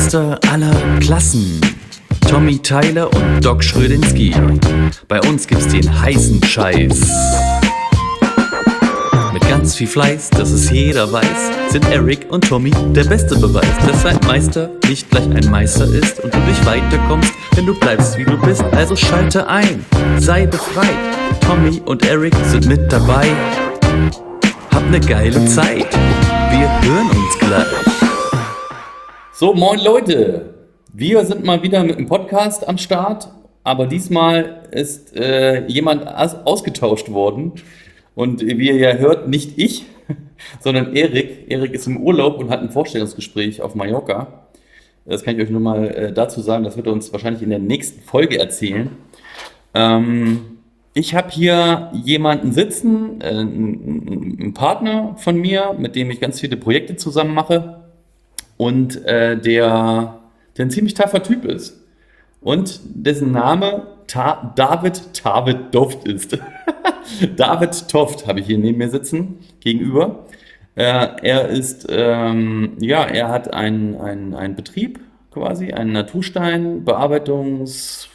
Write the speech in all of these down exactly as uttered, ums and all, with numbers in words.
Meister aller Klassen. Tommy Tyler und Doc Schrödinski. Bei uns gibt's den heißen Scheiß. Mit ganz viel Fleiß, dass es jeder weiß, sind Eric und Tommy der beste Beweis, dass ein Meister nicht gleich ein Meister ist und du nicht weiterkommst, wenn du bleibst wie du bist. Also schalte ein, sei befreit. Tommy und Eric sind mit dabei. Hab ne geile Zeit. Wir hören uns gleich. So, moin Leute. Wir sind mal wieder mit einem Podcast am Start, aber diesmal ist äh, jemand aus- ausgetauscht worden. Und wie ihr ja hört, nicht ich, sondern Erik. Erik ist im Urlaub und hat ein Vorstellungsgespräch auf Mallorca. Das kann ich euch nur mal äh, dazu sagen, das wird er uns wahrscheinlich in der nächsten Folge erzählen. Ähm, ich habe hier jemanden sitzen, äh, einen, einen Partner von mir, mit dem ich ganz viele Projekte zusammen mache und äh, der, der ein ziemlich taffer Typ ist und dessen Name Ta- David Tavid Toft ist. David Toft habe ich hier neben mir sitzen, gegenüber. Äh, er ist, ähm, ja, er hat einen einen Betrieb quasi, einen Natursteinbearbeitungs,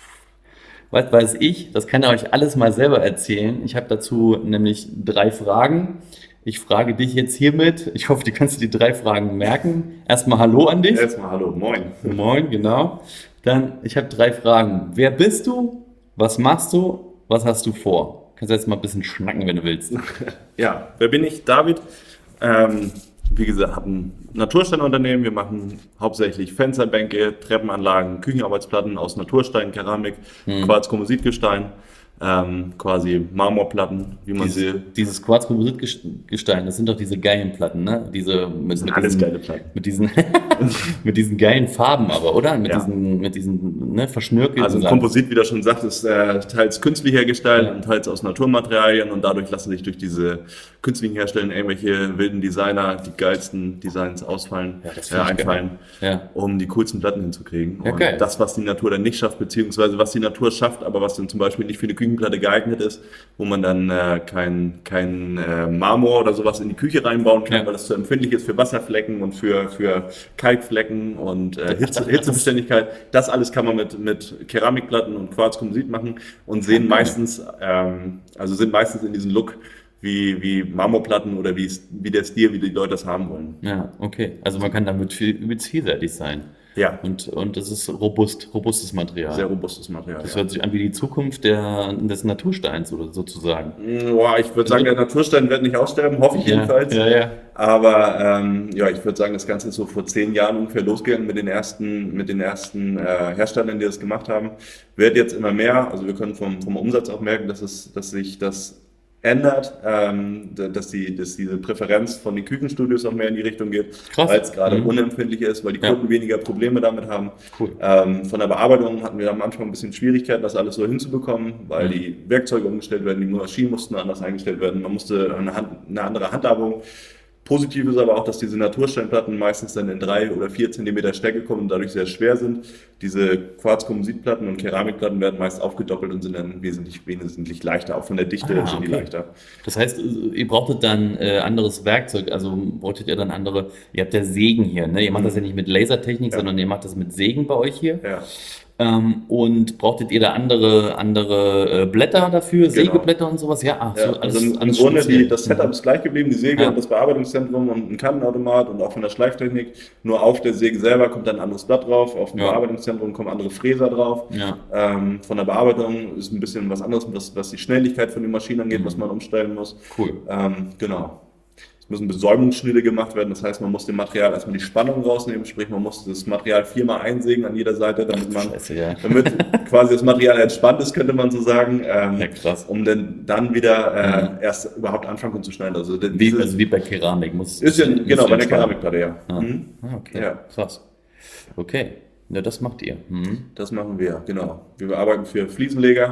was weiß ich, das kann er euch alles mal selber erzählen. Ich habe dazu nämlich drei Fragen. Ich frage dich jetzt hiermit, ich hoffe, du kannst die drei Fragen merken. Erstmal Hallo an dich. Erstmal hallo, moin. Moin, genau. Dann, ich habe drei Fragen. Wer bist du? Was machst du? Was hast du vor? Kannst du jetzt mal ein bisschen schnacken, wenn du willst. Ja, wer bin ich? David. Ähm, wie gesagt, habe ein Natursteinunternehmen. Wir machen hauptsächlich Fensterbänke, Treppenanlagen, Küchenarbeitsplatten aus Naturstein, Keramik, Mhm. Quarz-Kompositgestein, ähm, quasi Marmorplatten, wie man sie. Dieses, dieses Quarz-Kompositgestein, das sind doch diese geilen Platten, ne? Diese mit, mit Alles diesen, geile Platten. mit diesen, mit diesen geilen Farben aber, oder? Mit Ja. diesen, mit diesen, ne, verschnörkelten Also ein Sachen. Komposit, wie das schon sagt, ist äh, teils künstlich hergestellt Ja. und teils aus Naturmaterialien und dadurch lassen sich durch diese künstlichen Herstellen irgendwelche wilden Designer die geilsten Designs ausfallen, Ja, das äh, find ich einfallen, Ja. um die coolsten Platten hinzukriegen. Ja, und geil. das, was die Natur dann nicht schafft, beziehungsweise was die Natur schafft, aber was dann zum Beispiel nicht für eine Küchenplatte geeignet ist, wo man dann äh, kein, kein äh, Marmor oder sowas in die Küche reinbauen kann, Ja. weil das zu empfindlich ist für Wasserflecken und für, für Kalkflecken und äh, Hitze, Hitzebeständigkeit. Das alles kann man mit, mit Keramikplatten und Quarzkomposit machen und sehen meistens, ähm, also sind meistens in diesem Look wie, wie Marmorplatten oder wie, es- wie der Stil, wie die Leute das haben wollen. Ja, okay. Also man kann damit viel, übelst vielseitig sein. Ja, Und, und das ist robust, robustes Material. sehr robustes Material. Das Ja. hört sich an wie die Zukunft der, des Natursteins oder sozusagen. Boah, ich würde sagen, der Naturstein wird nicht aussterben, hoffe ich jedenfalls. Ja, ja. Aber ähm, ja, ich würde sagen, das Ganze ist so vor zehn Jahren ungefähr losgegangen mit den ersten, mit den ersten äh, Herstellern, die das gemacht haben. Wird jetzt immer mehr, also wir können vom, vom Umsatz auch merken, dass, es, dass sich das ändert, ähm, d- dass, die, dass diese Präferenz von den Küchenstudios auch mehr in die Richtung geht, Krass. weil es gerade Mhm. unempfindlich ist, weil die Ja. Kunden weniger Probleme damit haben. Cool. Ähm, von der Bearbeitung hatten wir am Anfang ein bisschen Schwierigkeiten, das alles so hinzubekommen, weil Mhm. die Werkzeuge umgestellt werden, die Maschinen mussten anders eingestellt werden, man musste eine, Hand, eine andere Handhabung. Positiv ist aber auch, dass diese Natursteinplatten meistens dann in drei oder vier Zentimeter Stärke kommen und dadurch sehr schwer sind. Diese Quarz-Kompositplatten und Keramikplatten werden meist aufgedoppelt und sind dann wesentlich, wesentlich leichter. Auch von der Dichte Ah, sind die okay. leichter. Das heißt, ihr brauchtet dann äh, anderes Werkzeug, also brauchtet ihr dann andere, ihr habt ja Sägen hier, ne? Ihr macht das ja nicht mit Lasertechnik, Ja. sondern ihr macht das mit Sägen bei euch hier. Ja. Ähm, und brauchtet ihr da andere, andere äh, Blätter dafür, Sägeblätter und sowas? Ja, ach, Ja, so, also im, im alles Grunde speziell. die, das Setup ist gleich geblieben, die Säge Ja. und das Bearbeitungszentrum und ein Kannenautomat und auch von der Schleiftechnik. Nur auf der Säge selber kommt dann ein anderes Blatt drauf, auf dem Ja. Bearbeitungszentrum kommen andere Fräser drauf. Ja. Ähm, von der Bearbeitung ist ein bisschen was anderes, was, was die Schnelligkeit von den Maschinen angeht, Mhm. was man umstellen muss. Cool. Ähm, genau. Es müssen Besäumungsschnitte gemacht werden, das heißt, man muss dem Material erstmal die Spannung rausnehmen, sprich, man muss das Material viermal einsägen an jeder Seite, damit man, Scheiße, ja. damit quasi das Material entspannt ist, könnte man so sagen, ähm, Ja, krass. um dann, dann wieder äh, Mhm. erst überhaupt anfangen zu schneiden. Also, Wie, dieses, also wie bei Keramik muss ist ja, muss genau, bei der entspannen. Keramikplatte, ja. Ah. Mhm. Ah, okay, Ja. krass. Okay, ja, das macht ihr. Mhm. Das machen wir, genau. Wir arbeiten für Fliesenleger,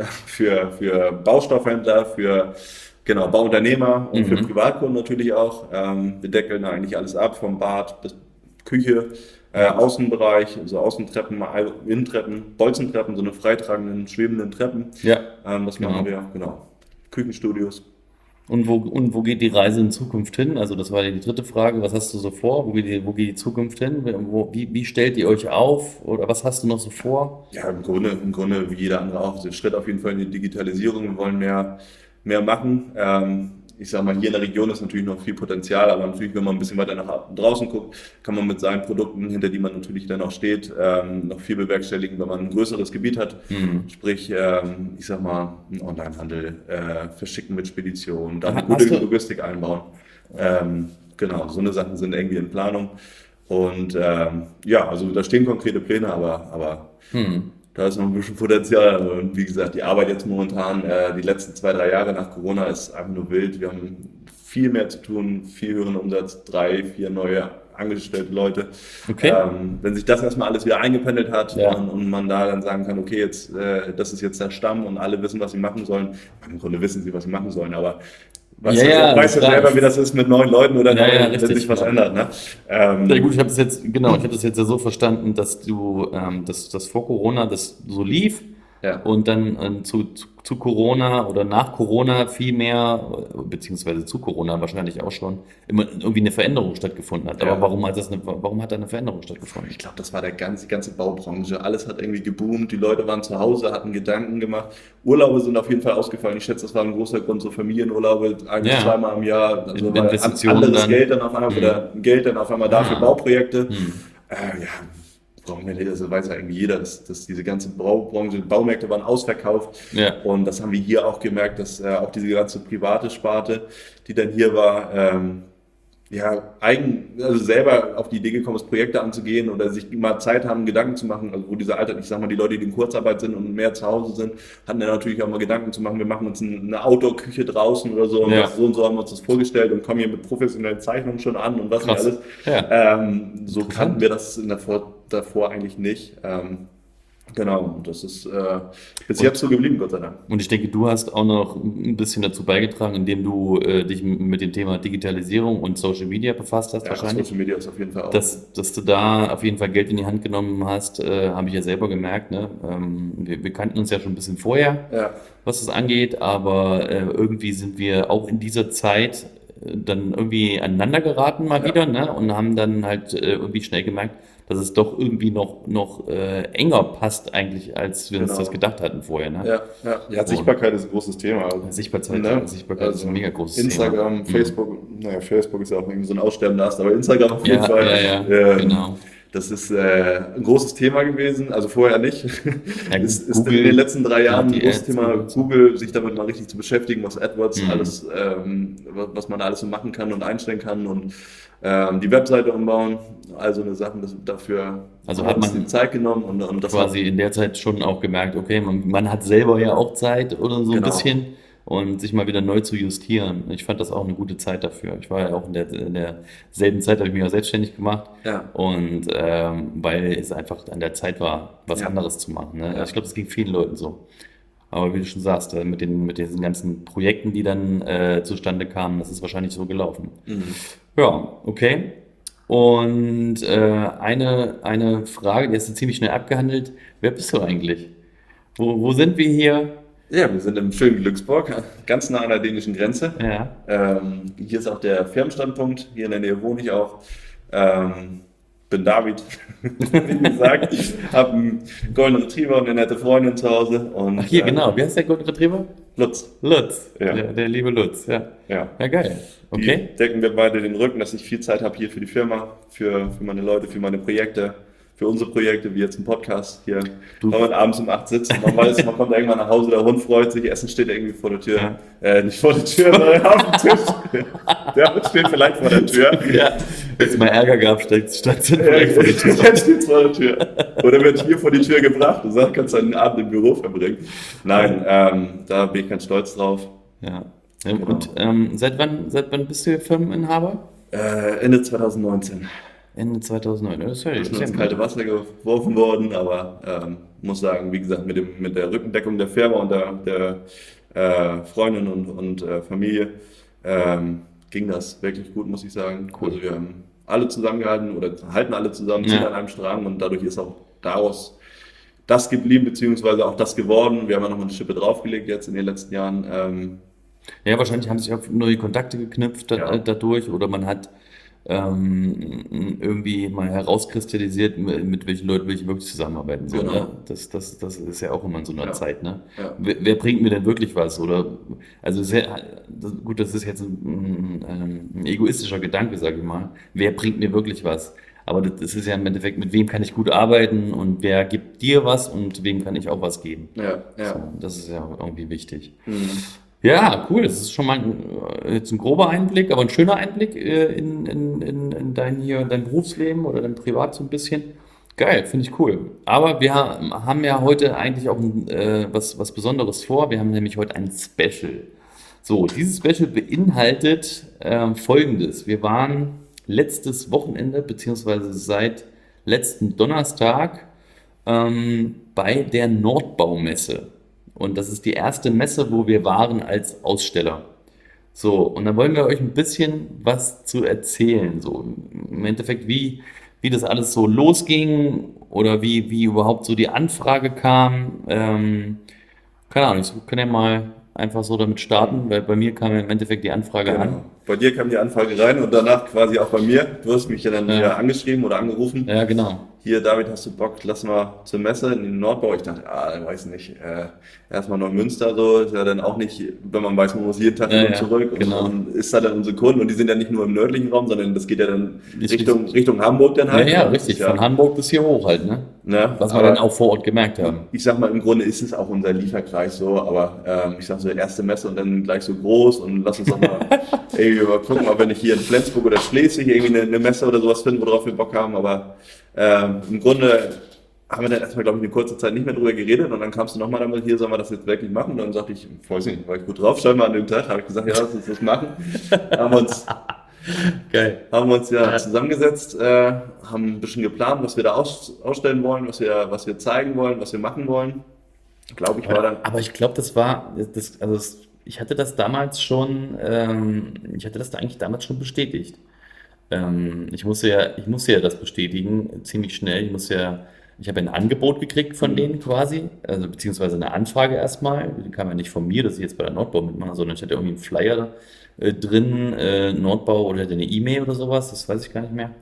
für, für Baustoffhändler, für genau, Bauunternehmer und für Mhm. Privatkunden natürlich auch. Ähm, wir deckeln eigentlich alles ab, vom Bad bis Küche, äh, Außenbereich, also Außentreppen, Innentreppen, Bolzentreppen, so eine freitragenden, schwebenden Treppen. Ja, Ähm, das Genau. machen wir, genau. Küchenstudios. Und wo, und wo geht die Reise in Zukunft hin? Also das war ja die dritte Frage. Was hast du so vor? Wo geht die, wo geht die Zukunft hin? Wo, wie, wie stellt ihr euch auf? Oder was hast du noch so vor? Ja, im Grunde, im Grunde wie jeder andere auch. Der Schritt auf jeden Fall in die Digitalisierung. Wir wollen mehr, mehr machen. Ähm, ich sage mal, hier in der Region ist natürlich noch viel Potenzial, aber natürlich, wenn man ein bisschen weiter nach draußen guckt, kann man mit seinen Produkten, hinter die man natürlich dann auch steht, ähm, noch viel bewerkstelligen, wenn man ein größeres Gebiet hat. Mhm. Sprich, ähm, ich sag mal, einen Onlinehandel, äh, verschicken mit Spedition, da eine gute Logistik einbauen. Ähm, genau, so eine Sachen sind irgendwie in Planung. Und ähm, ja, also da stehen konkrete Pläne, aber, aber mhm. da ist noch ein bisschen Potenzial. Und wie gesagt, die Arbeit jetzt momentan, äh, die letzten zwei, drei Jahre nach Corona ist einfach nur wild. Wir haben viel mehr zu tun, viel höheren Umsatz, drei, vier neue angestellte Leute. Okay. Ähm, wenn sich das erstmal alles wieder eingependelt hat ja. und, und man da dann sagen kann, okay, jetzt, äh, das ist jetzt der Stamm und alle wissen, was sie machen sollen. Im Grunde wissen sie, was sie machen sollen, aber Was ja, ja, weißt du selber, wie das ist mit neuen Leuten oder ja, neuen, ja, wenn sich was ändert. Ne? Ähm, ja gut, ich habe das jetzt genau, ich habe das jetzt ja so verstanden, dass du, ähm, dass das vor Corona das so lief ja. und dann äh, zu, zu, zu Corona oder nach Corona viel mehr, beziehungsweise zu Corona wahrscheinlich auch schon, immer irgendwie eine Veränderung stattgefunden hat. Aber ja. warum hat das eine, warum hat da eine Veränderung stattgefunden? Ich glaube, das war der ganze, die ganze Baubranche. Alles hat irgendwie geboomt, die Leute waren zu Hause, hatten Gedanken gemacht. Urlaube sind auf jeden Fall ausgefallen. Ich schätze, das war ein großer Grund, so Familienurlaube, ein bis ja. zweimal im Jahr. Also anderes dann. Geld dann auf einmal, mhm. oder Geld dann auf einmal da für Bauprojekte. Mhm. Äh, ja. Brauchen wir nicht, also weiß ja irgendwie jeder, dass, dass diese ganze Baubranche, Baumärkte waren ausverkauft ja. und das haben wir hier auch gemerkt, dass äh, auch diese ganze private Sparte, die dann hier war, ähm, ja, eigen, also selber auf die Idee gekommen ist, Projekte anzugehen oder sich mal Zeit haben, Gedanken zu machen, also wo dieser Alter, ich sag mal, die Leute, die in Kurzarbeit sind und mehr zu Hause sind, hatten dann natürlich auch mal Gedanken zu machen, wir machen uns eine Outdoor-Küche draußen oder so und ja. das, so und so haben wir uns das vorgestellt und kommen hier mit professionellen Zeichnungen schon an und was nicht alles. Ja. Ähm, so kannten wir das in der Vor- davor eigentlich nicht. Ähm, Genau, und das ist äh, bis und, jetzt so geblieben, Gott sei Dank. Und ich denke, du hast auch noch ein bisschen dazu beigetragen, indem du äh, dich mit dem Thema Digitalisierung und Social Media befasst hast, ja, wahrscheinlich. Social Media ist auf jeden Fall auch. Dass, dass du da auf jeden Fall Geld in die Hand genommen hast, äh, habe ich ja selber gemerkt. Ne? Ähm, wir, wir kannten uns ja schon ein bisschen vorher, ja. was das angeht, aber äh, irgendwie sind wir auch in dieser Zeit äh, dann irgendwie aneinander geraten mal ja. wieder, ne? Und haben dann halt äh, irgendwie schnell gemerkt, dass es doch irgendwie noch, noch äh, enger passt eigentlich, als wir genau. uns das gedacht hatten vorher. Ne? Ja, ja. ja, Sichtbarkeit ist ein großes Thema. Also, Sichtbarkeit, ne? Sichtbarkeit also ist ein mega großes Instagram, Thema. Facebook, mhm. naja, Facebook ist ja auch irgendwie so ein aussterbender Ast, aber Instagram auf jeden ja, Fall. Ja, ja, ähm, genau. Das ist äh, ein großes Thema gewesen, also vorher nicht. Ja, ist, ist in den letzten drei Jahren ein großes Thema, Google, sich damit mal richtig zu beschäftigen, was AdWords, mhm. alles, ähm, was man da alles so machen kann und einstellen kann und ähm, die Webseite umbauen, also eine Sache, das dafür also hat man die Zeit genommen und, und das quasi in der Zeit schon auch gemerkt, okay, man, man hat selber ja auch Zeit oder so genau. ein bisschen. Und sich mal wieder neu zu justieren. Ich fand das auch eine gute Zeit dafür. Ich war ja auch in, der, in derselben Zeit, habe ich mich auch selbstständig gemacht. Ja. Und ähm, weil es einfach an der Zeit war, was ja. anderes zu machen. Ne? Ja. Ich glaube, das ging vielen Leuten so. Aber wie du schon sagst, mit, den, mit diesen ganzen Projekten, die dann äh, zustande kamen, das ist wahrscheinlich so gelaufen. Mhm. Ja, okay. Und äh, eine, eine Frage, die hast du ziemlich schnell abgehandelt. Wer bist du eigentlich? Wo, wo sind wir hier? Ja, wir sind im schönen Glücksburg, ganz nah an der dänischen Grenze. Ja. Ähm, hier ist auch der Firmenstandpunkt, hier in der Nähe wohne ich auch. Ähm, bin David, wie gesagt. Ich habe einen Golden Retriever und eine nette Freundin zu Hause. Und, Ach hier, äh, genau. Wie heißt der Golden Retriever? Lutz. Lutz, ja. der, der liebe Lutz, ja. Ja, ja geil. Okay. Die decken wir beide den Rücken, dass ich viel Zeit habe hier für die Firma, für, für meine Leute, für meine Projekte. Für unsere Projekte, wie jetzt im Podcast hier, wenn man abends um acht sitzt und man weiß, man kommt irgendwann nach Hause, der Hund freut sich, Essen steht irgendwie vor der Tür, ja. äh, nicht vor der Tür, sondern auf dem Tisch. Der Hund steht vielleicht vor der Tür. Ja, wenn es mal Ärger gab, steht es vielleicht vor der Tür. Jetzt steht es vor der Tür. Oder wird hier vor die Tür gebracht und sagt, kannst du einen Abend im Büro verbringen. Nein, ähm, da bin ich ganz stolz drauf. Ja. ja genau. Und ähm, seit wann, seit wann bist du Firmeninhaber? Äh, Ende zwanzig neunzehn. Ende zweitausendneun, das ist ja Ich bin ins kalte Wasser geworfen worden, aber ähm, muss sagen, wie gesagt, mit, dem, mit der Rückendeckung der Firma und der, der äh, Freundin und, und äh, Familie ähm, ging das wirklich gut, muss ich sagen. Cool. Also wir haben alle zusammengehalten oder halten alle zusammen, ziehen ja. an einem Strang und dadurch ist auch daraus das geblieben, beziehungsweise auch das geworden. Wir haben ja noch mal eine Schippe draufgelegt jetzt in den letzten Jahren. Ähm, Ja, wahrscheinlich haben sich auch neue Kontakte geknüpft da, Ja. dadurch oder man hat ähm, irgendwie mal herauskristallisiert, mit, mit welchen Leuten will ich wirklich zusammenarbeiten. So, Genau. ne? Das, das, das ist ja auch immer in so einer Ja. Zeit. Ne? Ja. Wer, wer bringt mir denn wirklich was? Oder also sehr, das, gut, das ist jetzt ein, ein, ein egoistischer Gedanke, sage ich mal. Wer bringt mir wirklich was? Aber das, das ist ja im Endeffekt, mit wem kann ich gut arbeiten und wer gibt dir was und wem kann ich auch was geben. Ja, ja. So, das ist ja irgendwie wichtig. Mhm. Ja, cool. Das ist schon mal ein, äh, jetzt ein grober Einblick, aber ein schöner Einblick äh, in, in, in, in dein hier, dein Berufsleben oder dein Privat so ein bisschen. Geil, finde ich cool. Aber wir ha- haben ja heute eigentlich auch ein, äh, was, was Besonderes vor. Wir haben nämlich heute ein Special. So, dieses Special beinhaltet ähm, Folgendes. Wir waren letztes Wochenende, beziehungsweise seit letzten Donnerstag ähm, bei der Nordbaumesse. Und das ist die erste Messe, wo wir waren als Aussteller. So, und da wollen wir euch ein bisschen was zu erzählen. So, im Endeffekt, wie, wie das alles so losging oder wie, wie überhaupt so die Anfrage kam. Ähm, keine Ahnung, wir können ja mal einfach so damit starten, weil bei mir kam ja im Endeffekt die Anfrage an. Genau. Bei dir kam die Anfrage rein und danach quasi auch bei mir. Du hast mich ja dann Ja. wieder angeschrieben oder angerufen. Ja, genau. Hier, David, hast du Bock, lass mal zur Messe in den Nordbau. Ich dachte, ah, ich weiß nicht, äh, erstmal Neumünster so, ist ja dann auch nicht, wenn man weiß, man muss jeden Tag Ja, hin und ja, zurück. genau. Und, und ist da dann unsere Kunden und die sind ja nicht nur im nördlichen Raum, sondern das geht ja dann Ist Richtung, Richtung Hamburg dann Ja, halt. ja, Das richtig. ist ja, Von Hamburg bis hier hoch halt, ne? ne? Was wir Aber dann auch vor Ort gemerkt haben. ich sag mal, im Grunde ist es auch unser Lieferkreis so, aber ähm, ich sag so, erste Messe und dann gleich so groß und lass uns doch mal irgendwie mal gucken, ob wir nicht hier in Flensburg oder Schleswig irgendwie eine, eine Messe oder sowas finden, worauf wir Bock haben, aber ähm, im Grunde haben wir dann erstmal, glaube ich, eine kurze Zeit nicht mehr drüber geredet und dann kamst du nochmal damit, hier sollen wir das jetzt wirklich machen und dann sagte ich, ich weiß nicht, war ich gut drauf, schau mal an dem Tag, habe ich gesagt, ja, lass uns das machen, haben uns Geil. haben wir uns ja, Ja. zusammengesetzt, äh, haben ein bisschen geplant, was wir da aus, ausstellen wollen, was wir, was wir zeigen wollen, was wir machen wollen. Glaube ich, war dann. Aber ich glaube, das war, das, also das, ich hatte das damals schon, ähm, ich hatte das da eigentlich damals schon bestätigt. Ähm, ich musste ja, ich musste ja das bestätigen, ziemlich schnell. Ich musste ja, ich habe ein Angebot gekriegt von denen quasi, also beziehungsweise eine Anfrage erstmal. Die kam ja nicht von mir, dass ich jetzt bei der Nordbau mitmache, sondern ich hatte irgendwie einen Flyer äh, drin, äh, Nordbau oder eine E-Mail oder sowas, das weiß ich gar nicht mehr.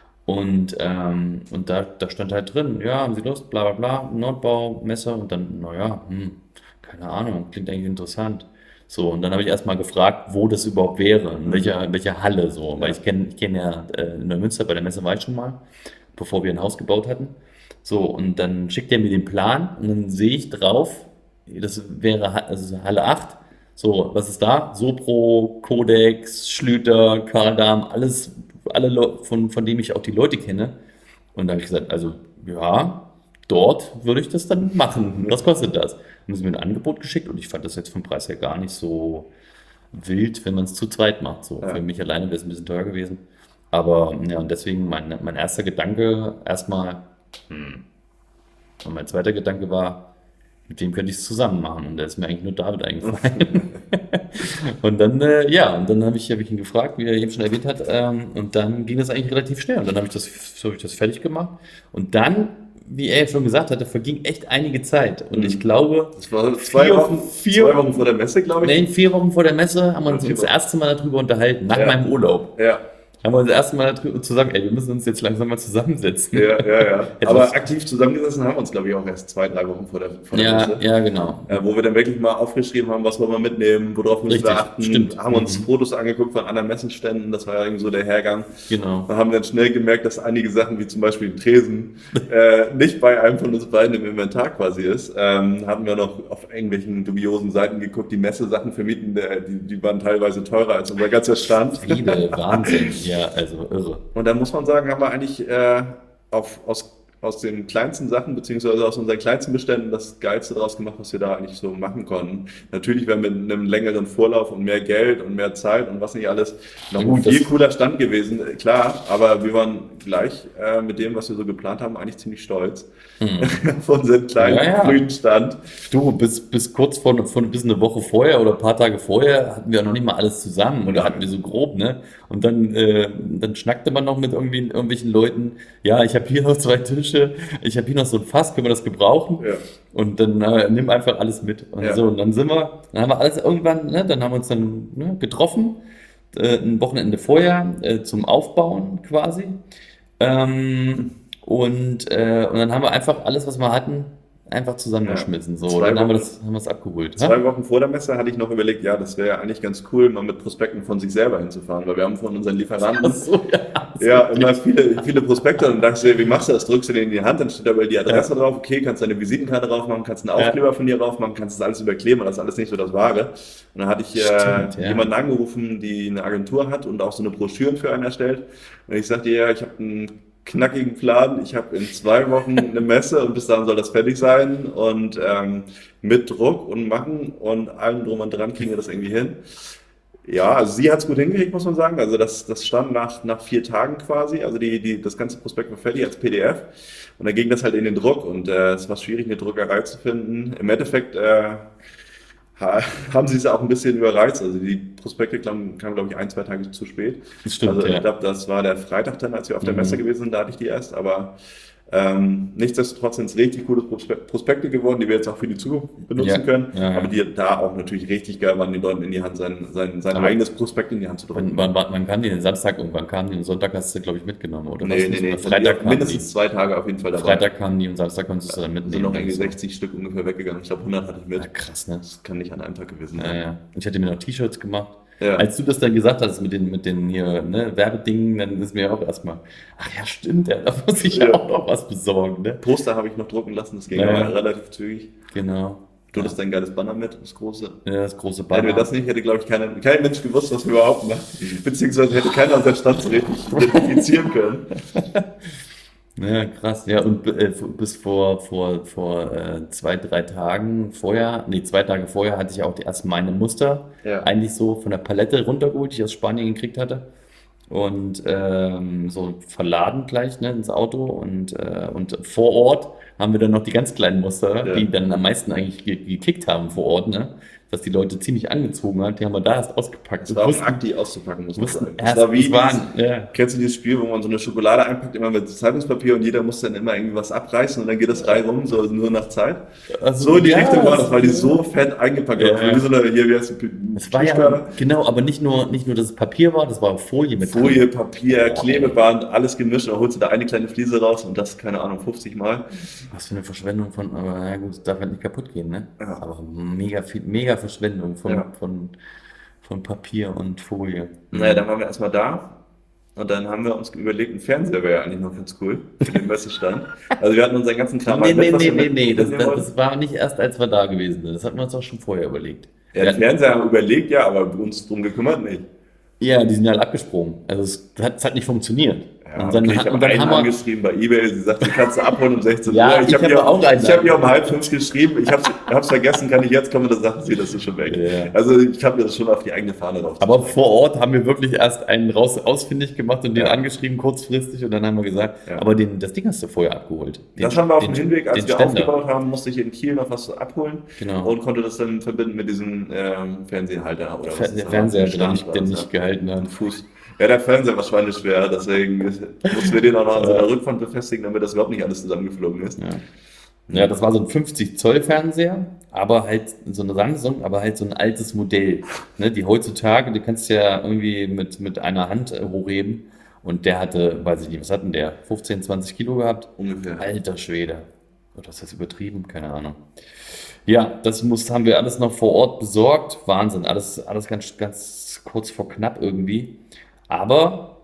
Und, ähm, und da, da stand halt drin, ja, haben Sie Lust, bla bla bla, Nordbau, Messe und dann, naja, hm, keine Ahnung, klingt eigentlich interessant. So, und dann habe ich erstmal gefragt, wo das überhaupt wäre, in welcher, in welcher Halle so, weil ich kenne ich kenn ja äh, in Neumünster, bei der Messe war ich schon mal, bevor wir ein Haus gebaut hatten. So, und dann schickt er mir den Plan und dann sehe ich drauf, das wäre Ha- also Halle acht. So, was ist da? Sopro, Codex, Schlüter, Kardam, alles, alle Leu- von, von dem ich auch die Leute kenne. Und da habe ich gesagt, also ja, dort würde ich das dann machen. Was kostet das? Haben sie mir ein Angebot geschickt und ich fand das jetzt vom Preis her gar nicht so wild, wenn man es zu zweit macht. So, Ja. für mich alleine wäre es ein bisschen teuer gewesen. Aber ja, und deswegen mein, mein erster Gedanke erstmal, hm. Und mein zweiter Gedanke war, mit wem könnte ich es zusammen machen? Und da ist mir eigentlich nur David eingefallen. Und dann, äh, ja, und dann habe ich, hab ich ihn gefragt, wie er eben schon erwähnt hat, ähm, und dann ging das eigentlich relativ schnell. Und dann habe ich das, so hab ich das fertig gemacht. Und dann, wie er schon gesagt hatte, verging echt einige Zeit. Und ich glaube, Das war zwei Vier- Wochen, vier- zwei Wochen vor der Messe, glaube ich. nee, vier Wochen vor der Messe haben wir uns Ja, vier das Wochen. erste Mal darüber unterhalten, nach Ja. meinem Urlaub. Ja, Haben wir uns das erste Mal darüber zusammen, ey, wir müssen uns jetzt langsam mal zusammensetzen. ja, ja, ja. Etwas- Aber aktiv zusammengesessen haben wir uns, glaube ich, auch erst zwei, drei Wochen vor der, vor der Ja, Messe. ja, genau. Äh, wo wir dann wirklich mal aufgeschrieben haben, was wollen wir mitnehmen, worauf müssen Richtig, wir achten, stimmt. haben uns Mhm. Fotos angeguckt von anderen Messenständen, das war ja irgendwie so der Hergang. Genau. Wir haben dann schnell gemerkt, dass einige Sachen, wie zum Beispiel den Tresen, äh, nicht bei einem von uns beiden im Inventar quasi ist. Ähm, hatten wir noch auf irgendwelchen dubiosen Seiten geguckt, die Messesachen vermieten, der, die, die waren teilweise teurer als unser ganzer Stand. Viele, Wahnsinn. Ja, also irre. Und da muss man sagen, haben wir eigentlich äh, auf, aus, aus den kleinsten Sachen, beziehungsweise aus unseren kleinsten Beständen das Geilste draus gemacht, was wir da eigentlich so machen konnten. Natürlich wäre mit einem längeren Vorlauf und mehr Geld und mehr Zeit und was nicht alles noch Ja, gut, ein viel das- cooler Stand gewesen, äh, klar, aber wir waren gleich äh, mit dem, was wir so geplant haben, eigentlich ziemlich stolz. Hm. Von unserem kleinen Ja, ja. grünen Stand. Du, bis, bis kurz vor, vor, bis eine Woche vorher oder ein paar Tage vorher hatten wir noch nicht mal alles zusammen oder hatten wir so grob, ne? Und dann, äh, dann schnackte man noch mit irgendwie, irgendwelchen Leuten, ja, ich habe hier noch zwei Tische, ich habe hier noch so ein Fass, können wir das gebrauchen? Ja. Und dann äh, nimm einfach alles mit. Und Ja. so, und dann sind wir, dann haben wir alles irgendwann, ne, dann haben wir uns dann ne, getroffen, äh, ein Wochenende vorher äh, zum Aufbauen quasi. Ähm, und, äh, und dann haben wir einfach alles, was wir hatten, einfach zusammengeschmissen. So, Zwei dann haben wir Wochen- das, haben wir es abgeholt. Zwei Ha? Wochen vor der Messe hatte ich noch überlegt, ja, das wäre eigentlich ganz cool, mal mit Prospekten von sich selber hinzufahren, weil wir haben von unseren Lieferanten Ach so, ja. ja, immer viele, viele Prospekte und dann dachte ich, wie machst du das? Drückst du den in die Hand, dann steht da über die Adresse drauf, okay, kannst deine Visitenkarte drauf machen, kannst einen Aufkleber von dir drauf machen, kannst das alles überkleben, aber das ist alles nicht so das Wahre. Und dann hatte ich äh, Stimmt, ja. jemanden angerufen, die eine Agentur hat und auch so eine Broschüren für einen erstellt. Und ich sagte, ja, ich habe einen knackigen Plan, ich habe in zwei Wochen eine Messe und bis dahin soll das fertig sein und ähm, mit Druck und Machen und allem drum und dran kriegen wir das irgendwie hin. Ja, also sie hat es gut hingekriegt, muss man sagen. Also das, das stand nach, nach vier Tagen quasi. Also die, die, das ganze Prospekt war fertig als P D F. Und dann ging das halt in den Druck. Und äh, es war schwierig, eine Druckerei zu finden. Im Endeffekt äh, ha- haben sie es auch ein bisschen überreizt. Also die Prospekte kamen, kamen glaube ich, ein, zwei Tage zu spät. Das stimmt, Also ich ja. glaube, das war der Freitag dann, als wir auf der Mhm. Messe gewesen sind, da hatte ich die erst. Aber ähm, nichtsdestotrotz sind es richtig coole Prospe- Prospekte geworden, die wir jetzt auch für die Zukunft benutzen Ja, können. ja, ja. Aber die da auch natürlich richtig geil waren, den Leuten in die Hand sein, sein, sein Aber- eigenes Prospekt in die Hand zu drücken. Wann, wann, wann kam die den Samstag und wann kam die? Den Sonntag hast du, glaube ich, mitgenommen, oder? Nee, was? nee, nee. Oder Freitag kam mindestens die. zwei Tage auf jeden Fall dabei. Freitag kamen die und Samstag konntest du dann sind mitnehmen. noch irgendwie So. sechzig Stück ungefähr weggegangen. Ich glaube, hundert hatte ich mit. Ja, krass, ne? Das kann nicht an einem Tag gewesen Ja, sein. ja. Ich hatte mir noch T-Shirts gemacht. Ja. Als du das dann gesagt hast mit den, mit den hier, ne, Werbedingen, dann ist mir auch erstmal, ach ja, stimmt, ja, da muss ich ja Ja. auch noch was besorgen, ne? Poster habe ich noch drucken lassen, das ging Ja, aber ja. relativ zügig. Genau. Du hattest dein geiles Banner mit, das große. Ja, das große Hätten wir Banner. das nicht, hätte, glaube ich, keiner, kein Mensch gewusst, was wir überhaupt machen. Beziehungsweise hätte keiner unser Stand so richtig identifizieren können. Ja, krass. Ja, und äh, bis vor, vor, vor äh, zwei, drei Tagen vorher, nee, zwei Tage vorher hatte ich auch die ersten meine Muster Ja. eigentlich so von der Palette runtergeholt, die ich aus Spanien gekriegt hatte. Und ähm, so verladen gleich ne, ins Auto. Und, äh, und vor Ort haben wir dann noch die ganz kleinen Muster, Ja. die dann am meisten eigentlich ge- gekickt haben vor Ort, ne? Was die Leute ziemlich angezogen hat. Die haben wir da erst ausgepackt. Das war auch Wussten- ein Akti auszupacken, muss man wussten sagen. erst, Das war wie es waren, dieses- ja. Kennst du dieses Spiel, wo man so eine Schokolade einpackt, immer mit Zeitungspapier und jeder muss dann immer irgendwie was abreißen und dann geht das Reihe rum, so nur nach Zeit? Also, So in die ja, Richtung war das- das, weil die so fett eingepackt Ja, waren. ja. Wie so eine, hier, wie heißt die Es war ja, Plüschperle? genau, aber nicht nur, nicht nur, dass es Papier war, das war auch Folie mit drin. Folie, Papier, Boah, Klebeband, alles gemischt. Dann holst du da eine kleine Fliese raus und das, keine Ahnung, fünfzig Mal. Was für eine Verschwendung von, aber na gut, es darf halt nicht kaputt gehen, ne? Ja. Aber mega viel, mega Verschwendung von, Ja. von, von Papier und Folie. Naja, dann waren wir erstmal da und dann haben wir uns überlegt, ein Fernseher wäre ja eigentlich noch ganz cool für den Messestand. Also wir hatten unseren ganzen Kram Nee, halt nee, mit, was nee, wir nee, mit- nee, das, mitnehmen das, wollten. das war nicht erst, als wir da gewesen sind. Das hatten wir uns auch schon vorher überlegt. Ja, den Fernseher haben wir überlegt, ja, aber uns drum gekümmert nicht. Ja, die sind halt abgesprungen. Also es hat, es hat nicht funktioniert. Ja, und dann, okay, ich hat- habe und dann einen haben wir, angeschrieben bei eBay, sie sagt, die kannst du abholen um sechzehn Ja, Uhr. ich hab habe ihr- auch einen Ich habe ihr um halb fünf geschrieben, ich habe es vergessen, kann ich jetzt kommen, dann sagt sie, das ist schon weg. Ja. Also ich habe mir das schon auf die eigene Fahne drauf. aber vor Ort haben wir wirklich erst einen raus ausfindig gemacht und den Ja. angeschrieben kurzfristig und dann haben wir gesagt, Ja. aber den, das Ding hast du vorher abgeholt. Den, Das haben wir auf dem den- Hinweg, als den wir Ständer. aufgebaut haben, musste ich in Kiel noch was abholen Genau. und konnte das dann verbinden mit diesem ähm, Fernsehalter oder Fer- was Der ist Fernseher, das? der nicht, Stand der war nicht das, gehalten ja. hat. Ein Fuß. Ja, der Fernseher war schweineschwer, deswegen mussten wir den auch noch an so einer Rückwand befestigen, damit das überhaupt nicht alles zusammengeflogen ist. Ja. Ja, das war so ein fünfzig Zoll Fernseher, aber halt so eine Samsung, aber halt so ein altes Modell. Ne, die heutzutage, du kannst ja irgendwie mit, mit einer Hand äh, hochheben und der hatte, weiß ich nicht, was hat denn der? fünfzehn, zwanzig Kilo gehabt? Ungefähr. Alter Schwede. Oder ist das übertrieben? Keine Ahnung. Ja, das muss, haben wir alles noch vor Ort besorgt. Wahnsinn, alles, alles ganz, ganz kurz vor knapp irgendwie. Aber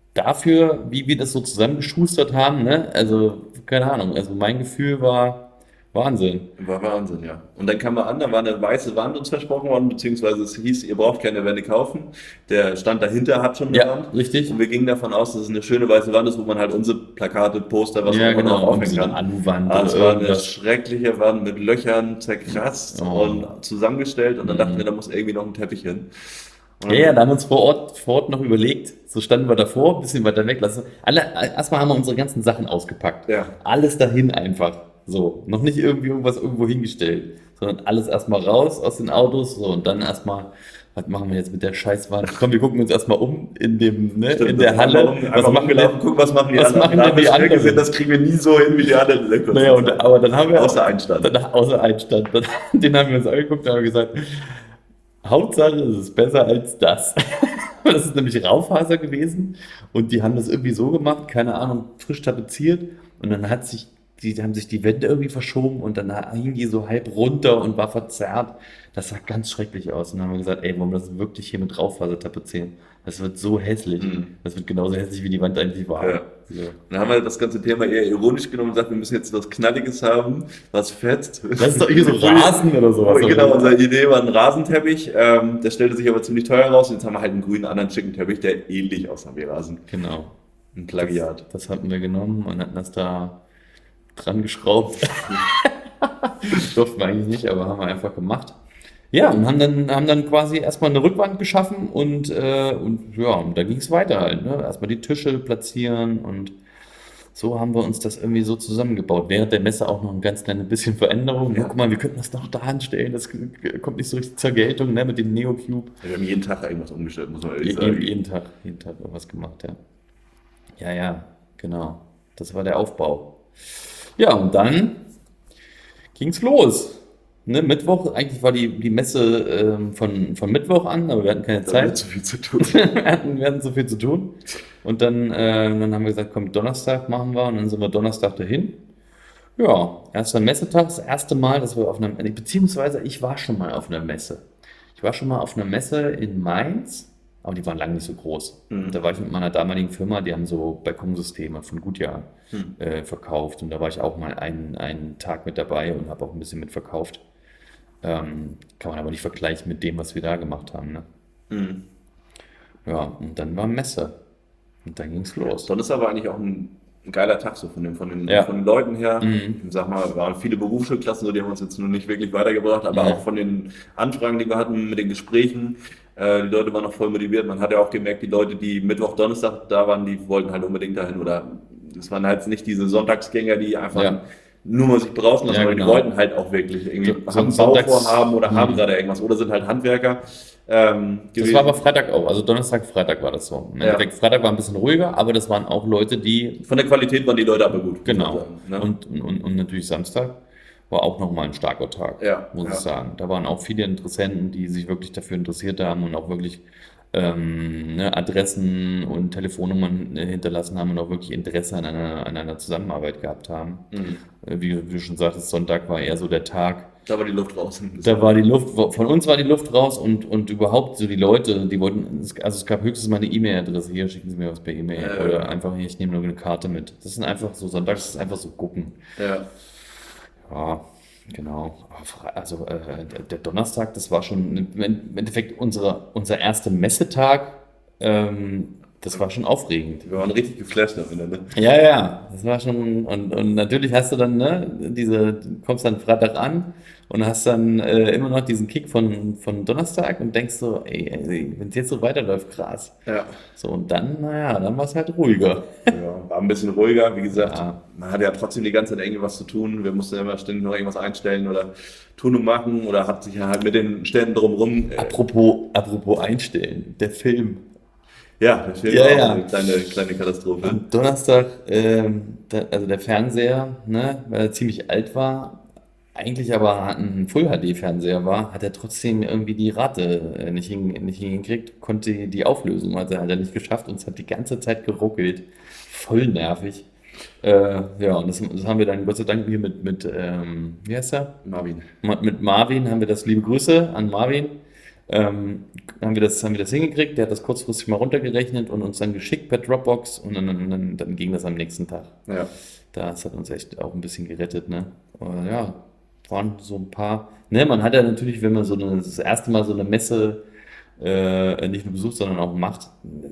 dafür, wie wir das so zusammengeschustert haben, ne, also keine Ahnung, also mein Gefühl war Wahnsinn. War Wahnsinn, ja. Und dann kam man an, da war eine weiße Wand uns versprochen worden, beziehungsweise es hieß, ihr braucht keine Wände kaufen. Der Stand dahinter hat schon eine Ja, Wand. richtig. Und wir gingen davon aus, dass es eine schöne weiße Wand ist, wo man halt unsere Plakate, Poster, was Ja, auch immer noch genau, aufhängen so eine kann. Aluwand Aber es oder war eine irgendwas. schreckliche Wand mit Löchern, zerkratzt Oh. und zusammengestellt. Und dann dachten Mhm. wir, da muss irgendwie noch ein Teppich hin. Ja, ja, da haben wir uns vor Ort, vor Ort noch überlegt, so standen wir davor, ein bisschen weiter weg. Lassen. Alle, erstmal haben wir unsere ganzen Sachen ausgepackt. Ja. Alles dahin einfach. So, noch nicht irgendwie irgendwas irgendwo hingestellt, sondern alles erstmal raus aus den Autos. So, und dann erstmal, was machen wir jetzt mit der Scheißwand? Komm, wir gucken uns erstmal um in dem, ne, Stimmt, in der Halle. Was machen wir denn? Gucken, was machen die was anderen? machen denn die Da haben wir schnell anderen? gesehen, das kriegen wir nie so hin wie die anderen. Naja, und, aber dann haben wir Außer Einstand. Dann, außer Einstand. Dann, den haben wir uns angeguckt und haben gesagt, Hauptsache, es ist besser als das. Das ist nämlich Raufaser gewesen und die haben das irgendwie so gemacht, keine Ahnung, frisch tapeziert und dann hat sich, die haben sich die Wände irgendwie verschoben und dann hing die so halb runter und war verzerrt. Das sah ganz schrecklich aus und dann haben wir gesagt, ey, wollen wir das wirklich hier mit Raufaser tapezieren? Das wird so hässlich. Mhm. Das wird genauso hässlich, wie die Wand eigentlich war. Ja. So. Dann haben wir das ganze Thema eher ironisch genommen und gesagt, wir müssen jetzt was Knalliges haben, was fetzt. Das ist doch irgendwie so Rasen oder sowas. Genau, unsere Idee war ein Rasenteppich. Ähm, der stellte sich aber ziemlich teuer raus. Jetzt haben wir halt einen grünen anderen schicken Teppich, der ähnlich aussah wie Rasen. Genau. Ein Plagiat. Das, das hatten wir genommen und hatten das da dran geschraubt. Durften wir eigentlich nicht, aber haben wir einfach gemacht. Ja, und haben dann, haben dann quasi erstmal eine Rückwand geschaffen und, äh, und ja, und da ging es weiter halt. Ne? Erstmal die Tische platzieren und so haben wir uns das irgendwie so zusammengebaut. Während der Messe auch noch ein ganz kleines bisschen Veränderung. Ja. Guck mal, wir könnten das noch da anstellen, das kommt nicht so richtig zur Geltung, ne, mit dem Neocube. Ja, wir haben jeden Tag irgendwas umgestellt, muss man ehrlich Je, sagen. jeden Tag, jeden Tag irgendwas gemacht, ja. Ja, ja, genau. Das war der Aufbau. Ja, und dann ging's los. Ne, Mittwoch, eigentlich war die, die Messe ähm, von, von Mittwoch an, aber wir hatten keine Da wird Zeit. zu viel zu tun. wir, hatten, wir hatten so viel zu tun. Und dann, äh, dann haben wir gesagt, komm, Donnerstag machen wir. Und dann sind wir Donnerstag dahin. Ja, erster Messetag, das erste Mal, dass wir auf einer, beziehungsweise ich war schon mal auf einer Messe. Ich war schon mal auf einer Messe in Mainz, aber die waren lange nicht so groß. Mhm. Da war ich mit meiner damaligen Firma, die haben so Balkonsysteme von Goodyear Mhm. äh, verkauft. Und da war ich auch mal einen, einen Tag mit dabei und habe auch ein bisschen mitverkauft. Ähm, kann man aber nicht vergleichen mit dem, was wir da gemacht haben. Ne? Mhm. Ja, und dann war Messe. Und dann ging's los. Donnerstag war eigentlich auch ein, ein geiler Tag so von den, von den, Ja. von den Leuten her. Mhm. Ich sag mal, waren viele Berufsschulklassen, so, die haben uns jetzt nur nicht wirklich weitergebracht, aber Ja. auch von den Anfragen, die wir hatten, mit den Gesprächen. Äh, die Leute waren noch voll motiviert. Man hat ja auch gemerkt, die Leute, die Mittwoch, Donnerstag da waren, die wollten halt unbedingt dahin. Oder das waren halt nicht diese Sonntagsgänger, die einfach Ja. nur mal sich berauschen lassen, Ja, aber genau. die wollten halt auch wirklich irgendwie, So- so haben ein Sonntags- Bauvorhaben oder Mhm. haben gerade irgendwas oder sind halt Handwerker. Ähm, Das gewesen. war aber Freitag auch, also Donnerstag, Freitag war das so. Im Ja. Endeffekt, Freitag war ein bisschen ruhiger, aber das waren auch Leute, die, Von der Qualität waren die Leute aber gut. muss man genau, sagen, ne? und, und, und natürlich Samstag war auch nochmal ein starker Tag, Ja, muss ja. ich sagen. Da waren auch viele Interessenten, die sich wirklich dafür interessiert haben und auch wirklich ähm, ne, Adressen und Telefonnummern äh, hinterlassen haben und auch wirklich Interesse an einer, an einer Zusammenarbeit gehabt haben. Mhm. Äh, Wie, wie du schon sagtest, Sonntag war eher so der Tag. Da war die Luft raus. Da war die Luft, von uns war die Luft raus und, und überhaupt so die Leute, die wollten, also es gab höchstens mal eine E-Mail-Adresse, hier schicken Sie mir was per E-Mail Ja, oder ja. einfach hier, ich nehme nur eine Karte mit. Das sind einfach so, sonntags ist einfach so gucken. Ja. Ja, genau. Aber Fre- Also äh, der, der Donnerstag, das war schon im im Endeffekt unsere, unser erster Messetag. Ähm, das war schon aufregend. Wir waren richtig geflasht am Ende. Ne? Ja, ja, das war schon, und, und natürlich hast du dann, ne, diese, du kommst dann Freitag an und hast dann äh, immer noch diesen Kick von, von Donnerstag und denkst so, ey, wenn es jetzt so weiterläuft, krass. Ja. So, und dann, naja, dann war es halt ruhiger. Ja, war ein bisschen ruhiger, wie gesagt. Ja. Man hatte ja trotzdem die ganze Zeit irgendwie was zu tun. Wir mussten immer ständig noch irgendwas einstellen oder tun und machen oder hat sich halt mit den Ständen drumherum. Äh, Apropos, apropos einstellen, der Film. ja, der Film Ja, war auch ja. eine kleine, kleine Katastrophe. Am Donnerstag, ähm, da, also der Fernseher, ne, weil er ziemlich alt war, eigentlich aber ein Full-H D-Fernseher war, hat er trotzdem irgendwie die Rate äh, nicht, hin, nicht hingekriegt, konnte die Auflösung hat er, hat er nicht geschafft und es hat die ganze Zeit geruckelt. Voll nervig. Äh, ja, und das, das haben wir dann Gott sei Dank hier mit, mit ähm, wie heißt er? Marvin. Ma- Mit Marvin haben wir das, liebe Grüße an Marvin, ähm, haben wir das, haben wir das hingekriegt, der hat das kurzfristig mal runtergerechnet und uns dann geschickt per Dropbox und dann, dann, dann, dann ging das am nächsten Tag. Ja. Das hat uns echt auch ein bisschen gerettet, ne? Aber ja, waren so ein paar, ne, man hat ja natürlich, wenn man so eine, das erste Mal so eine Messe äh, nicht nur besucht, sondern auch macht,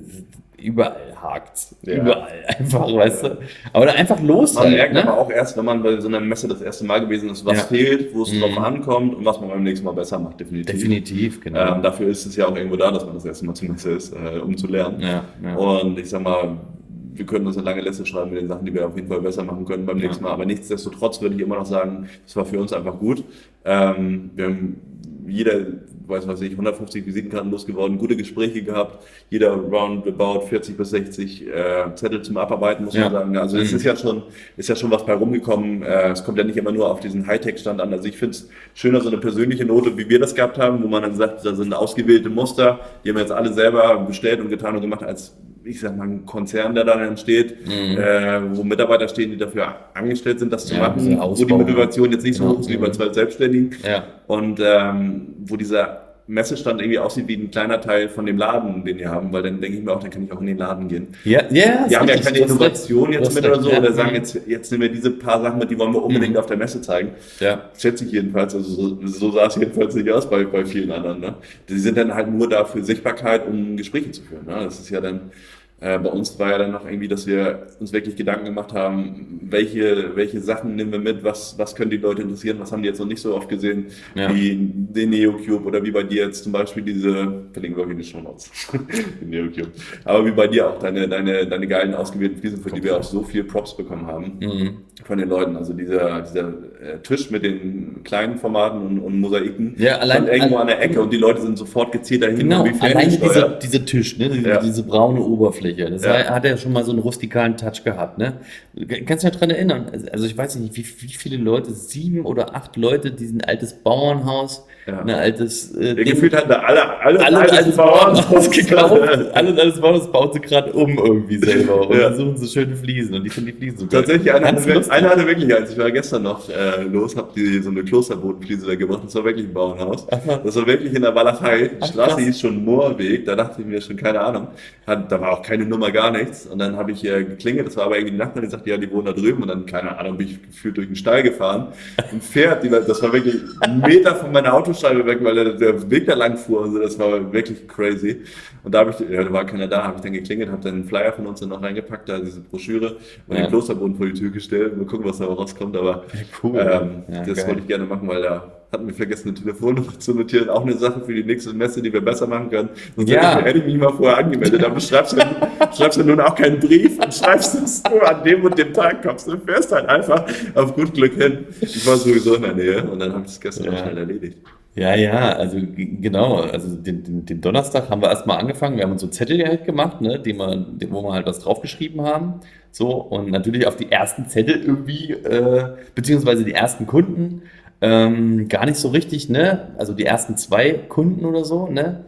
überall hakt's. Ja. Überall einfach, weißt du. Aber dann einfach los. Man halt, merkt ne? aber auch erst, wenn man bei so einer Messe das erste Mal gewesen ist, was Ja. fehlt, wo es Mhm. drauf ankommt und was man beim nächsten Mal besser macht, definitiv. Definitiv, genau. Ähm, dafür ist es ja auch irgendwo da, dass man das erste Mal zur Messe ist, äh, um zu lernen. Ja, ja. Und ich sag mal, wir können uns eine lange Liste schreiben mit den Sachen, die wir auf jeden Fall besser machen können beim Ja. nächsten Mal. Aber nichtsdestotrotz würde ich immer noch sagen, es war für uns einfach gut. Ähm, wir haben jeder, weiß was ich, hundertfünfzig Visitenkarten losgeworden, gute Gespräche gehabt, jeder roundabout vierzig bis sechzig äh, Zettel zum Abarbeiten, muss Ja. man sagen. Also es Mhm. ist ja schon, ist ja schon was bei rumgekommen. Äh, es kommt ja nicht immer nur auf diesen Hightech-Stand an. Also ich finde es schöner, so eine persönliche Note, wie wir das gehabt haben, wo man dann sagt, da sind ausgewählte Muster, die haben wir jetzt alle selber bestellt und getan und gemacht, als ich sag mal, ein Konzern, der da dann steht, Mhm. äh, wo Mitarbeiter stehen, die dafür angestellt sind, das zu Ja, machen, diese wo die Ausbau, Motivation jetzt nicht so genau. hoch ist wie bei zwei Selbstständigen. Ja. Und ähm, wo dieser Messestand irgendwie aussieht wie ein kleiner Teil von dem Laden, den wir haben, weil dann denke ich mir auch, dann kann ich auch in den Laden gehen. Ja, ja, Wir haben ja richtig, keine du hast Innovation recht. jetzt Du mit hast oder so, recht, ja. oder sagen, jetzt, jetzt nehmen wir diese paar Sachen mit, die wollen wir unbedingt Mhm. auf der Messe zeigen. Ja. Schätze ich jedenfalls, also so, so sah es jedenfalls nicht aus bei, bei vielen anderen. Ne? Die sind dann halt nur da für Sichtbarkeit, um Gespräche zu führen. Ne? Das ist ja dann, äh, bei uns war ja dann noch irgendwie, dass wir uns wirklich Gedanken gemacht haben, welche, welche Sachen nehmen wir mit, was, was können die Leute interessieren, was haben die jetzt noch nicht so oft gesehen, Ja. wie den NeoCube oder wie bei dir jetzt zum Beispiel diese, verlinken wir auch in die Shownotes, den NeoCube. Aber wie bei dir auch deine, deine, deine geilen ausgewählten Fliesen, für die wir auch so viel Props bekommen haben. Mhm. Von den Leuten, also dieser, dieser äh, Tisch mit den kleinen Formaten und, und Mosaiken Ja, allein- stand irgendwo allein- an der Ecke und die Leute sind sofort gezielt dahin, Genau, wie alleine dieser, ferngesteuert. dieser Tisch, ne? diese, Ja. diese braune Oberfläche, das Ja. war, hat ja schon mal so einen rustikalen Touch gehabt. Ne? Kannst du dich daran erinnern? Also ich weiß nicht, wie, wie viele Leute, sieben oder acht Leute, diesen altes Bauernhaus, Ja. ein altes äh, Ja, Ding- gefühlt hatten da alle, alle, alle altes altes Bauernhaus gekauft. Alle altes Bauernhaus bauen sie gerade um irgendwie selber und Ja. dann suchen sie schöne Fliesen und die finden die Fliesen so geil. Tatsächlich, einer Ganz hatte, lustig. einer hatte wirklich eins. Ich war gestern noch äh, los, hab die so eine Klosterbodenfliese da gemacht. Das war wirklich ein Bauernhaus. Aha. Das war wirklich in der Walachei. Die Ach, Straße krass. hieß schon Moorweg. Da dachte ich mir schon, keine Ahnung. Hat, da war auch keine Nummer, gar nichts. Und dann habe ich äh, geklingelt. Das war aber irgendwie die Nachbarin, die sagte, ja, die wohnen da drüben. Und dann, keine Ahnung, bin ich gefühlt durch den Stall gefahren. Ein Pferd, die, das war wirklich einen Meter von meiner Autoscheibe weg, weil der, der Weg da lang fuhr. Und so. Das war wirklich crazy. Und da habe ich, ja, da war keiner da, habe ich dann geklingelt, habe dann einen Flyer von uns dann noch reingepackt, da diese Broschüre und Ja. den Klosterboden vor die Tür gestellt. Mal gucken, was da rauskommt. Aber cool. ähm, Ja, das geil. wollte ich gerne machen, weil da hatten wir vergessen, eine Telefonnummer zu notieren. Auch eine Sache für die nächste Messe, die wir besser machen können. Sonst Ja. hätte, ich, hätte ich mich mal vorher angemeldet. Aber schreibst du schreibst du nun auch keinen Brief und schreibst es nur an dem und dem Tag kommst. Du fährst halt einfach auf gut Glück hin. Ich war sowieso in der Nähe und dann habe ich es gestern Ja. auch schnell erledigt. Ja, ja, also g- genau, also den, den, den Donnerstag haben wir erstmal angefangen, wir haben uns so Zettel halt gemacht, ne, die wir, die, wo wir halt was draufgeschrieben haben, so, und natürlich auf die ersten Zettel irgendwie, äh, beziehungsweise die ersten Kunden, ähm, gar nicht so richtig, ne, also die ersten zwei Kunden oder so, ne,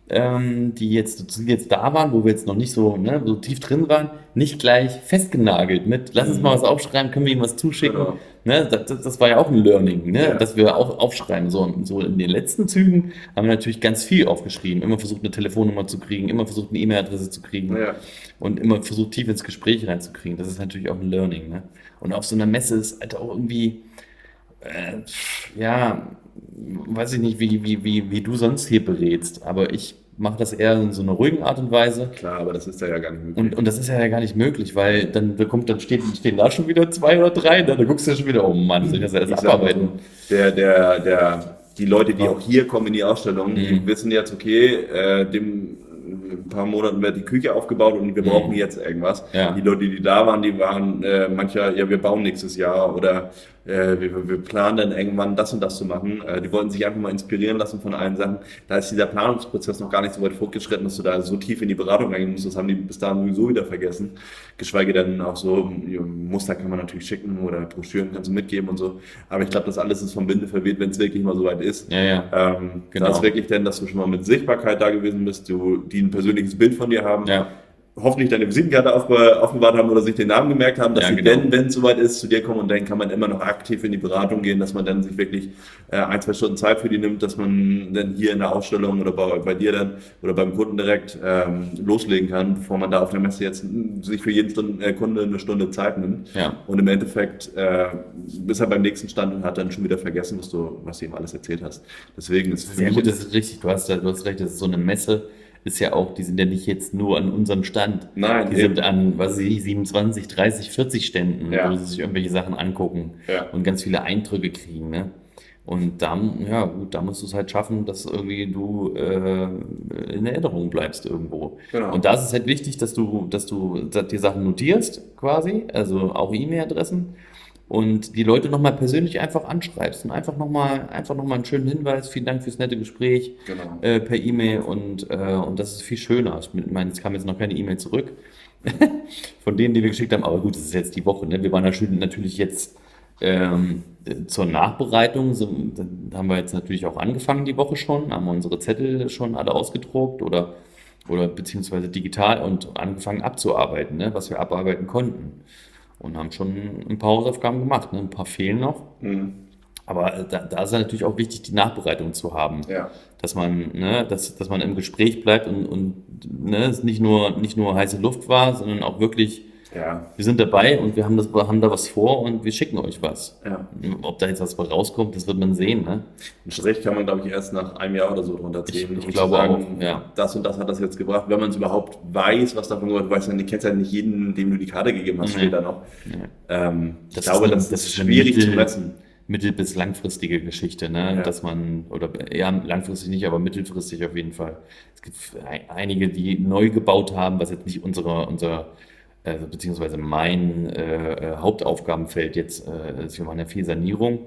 ähm, die jetzt, die jetzt da waren, wo wir jetzt noch nicht so, ne, so tief drin waren, nicht gleich festgenagelt mit, lass uns mal was aufschreiben, können wir ihm was zuschicken. Genau. Ne, das, das das war ja auch ein Learning, ne, Ja. dass wir auch aufschreiben. So, so in den letzten Zügen haben wir natürlich ganz viel aufgeschrieben. Immer versucht, eine Telefonnummer zu kriegen, immer versucht, eine E-Mail-Adresse zu kriegen Ja. und immer versucht, tief ins Gespräch reinzukriegen. Das ist natürlich auch ein Learning. Ne? Und auf so einer Messe ist halt auch irgendwie, äh, ja, weiß ich nicht, wie, wie, wie, wie du sonst hier berätst, aber ich mache das eher in so einer ruhigen Art und Weise. Klar, aber das ist da ja gar nicht möglich. Und, und das ist ja gar nicht möglich, weil dann, da kommt, dann steht, stehen da schon wieder zwei oder drei, da, da guckst du ja schon wieder, oh Mann, soll ich das alles Ich sag mal abarbeiten? so, Der, der, der, die Leute, die auch hier kommen in die Ausstellung, die Mhm. wissen jetzt, okay, äh, dem ein paar Monaten wird die Küche aufgebaut und wir Mhm. brauchen jetzt irgendwas. Ja. Die Leute, die da waren, die waren äh, mancher, ja, wir bauen nächstes Jahr oder äh, wir, wir planen dann irgendwann das und das zu machen. Äh, die wollten sich einfach mal inspirieren lassen von allen Sachen. Da ist dieser Planungsprozess noch gar nicht so weit fortgeschritten, dass du da so tief in die Beratung reingehen musst. Das haben die bis dahin sowieso wieder vergessen. Geschweige denn auch so, ja, Muster kann man natürlich schicken oder Broschüren kannst du mitgeben und so. Aber ich glaube, das alles ist vom Winde verweht, wenn es wirklich mal so weit ist. Ja, ja. Ähm, Genau. Da ist wirklich denn, dass du schon mal mit Sichtbarkeit da gewesen bist, du, die ein persönliches Bild von dir haben. Ja. hoffentlich deine Visitenkarte aufbe- aufbewahrt haben oder sich den Namen gemerkt haben, dass Ja, sie genau. dann, wenn es soweit ist, zu dir kommen und dann kann man immer noch aktiv in die Beratung gehen, dass man dann sich wirklich äh, ein, zwei Stunden Zeit für die nimmt, dass man dann hier in der Ausstellung oder bei, bei dir dann oder beim Kunden direkt ähm, loslegen kann, bevor man da auf der Messe jetzt mm, sich für jeden Stunden, äh, Kunde eine Stunde Zeit nimmt. Ja. Und im Endeffekt äh, ist er beim nächsten Stand und hat dann schon wieder vergessen, was du, was du ihm alles erzählt hast. Deswegen ist für Sehr mich gut, das ist richtig. Du hast, du hast recht, das ist so eine Messe, ist ja auch, die sind ja nicht jetzt nur an unserem Stand. Nein, die eben. sind an, was weiß ich, siebenundzwanzig, dreißig, vierzig Ständen, Ja. wo sie sich irgendwelche Sachen angucken Ja. und ganz viele Eindrücke kriegen. Ne? Und da, ja gut, da musst du es halt schaffen, dass irgendwie du äh, in Erinnerung bleibst irgendwo. Genau. Und da ist es halt wichtig, dass du, dass du die Sachen notierst quasi, also auch E-Mail-Adressen. Und die Leute nochmal persönlich einfach anschreibst und einfach nochmal einfach noch mal einen schönen Hinweis, vielen Dank fürs nette Gespräch Genau. äh, per E-Mail und, äh, und das ist viel schöner. Ich meine, es kam jetzt noch keine E-Mail zurück von denen, die wir geschickt haben, aber gut, das ist jetzt die Woche. Ne? Wir waren natürlich jetzt ähm, zur Nachbereitung, so, dann haben wir jetzt natürlich auch angefangen die Woche schon, haben wir unsere Zettel schon alle ausgedruckt oder, oder beziehungsweise digital und angefangen abzuarbeiten, ne? Was wir abarbeiten konnten. Und haben schon ein paar Hausaufgaben gemacht. Ne? Ein paar fehlen noch. Mhm. Aber da, da ist es natürlich auch wichtig, die Nachbereitung zu haben. Ja. Dass man, ne, dass, dass man im Gespräch bleibt und, und ne, es nicht nur, nicht nur heiße Luft war, sondern auch wirklich, Ja. wir sind dabei und wir haben, das, wir haben da was vor und wir schicken euch was. Ja. Ob da jetzt was rauskommt, das wird man sehen. Ne? Ein Strich kann man, glaube ich, erst nach einem Jahr oder so drunter ziehen. Ich- ich um glaube zu sagen, auch, ja. Das und das hat das jetzt gebracht. Wenn man es überhaupt weiß, was davon gehört, weiß man, du kennst ja nicht jeden, dem du die Karte gegeben hast, Nee. später noch. Nee. Ähm, ich Das glaube, ist eine- das, das ist ist eine schwierig Mittel- zu messen. Mittel- bis langfristige Geschichte, ne? Ja. Dass man, oder eher langfristig nicht, aber mittelfristig auf jeden Fall. Es gibt ein- einige, die neu gebaut haben, was jetzt nicht unsere, unser, also beziehungsweise mein äh, äh, Hauptaufgabenfeld jetzt äh, ist. Wir machen ja viel Sanierung.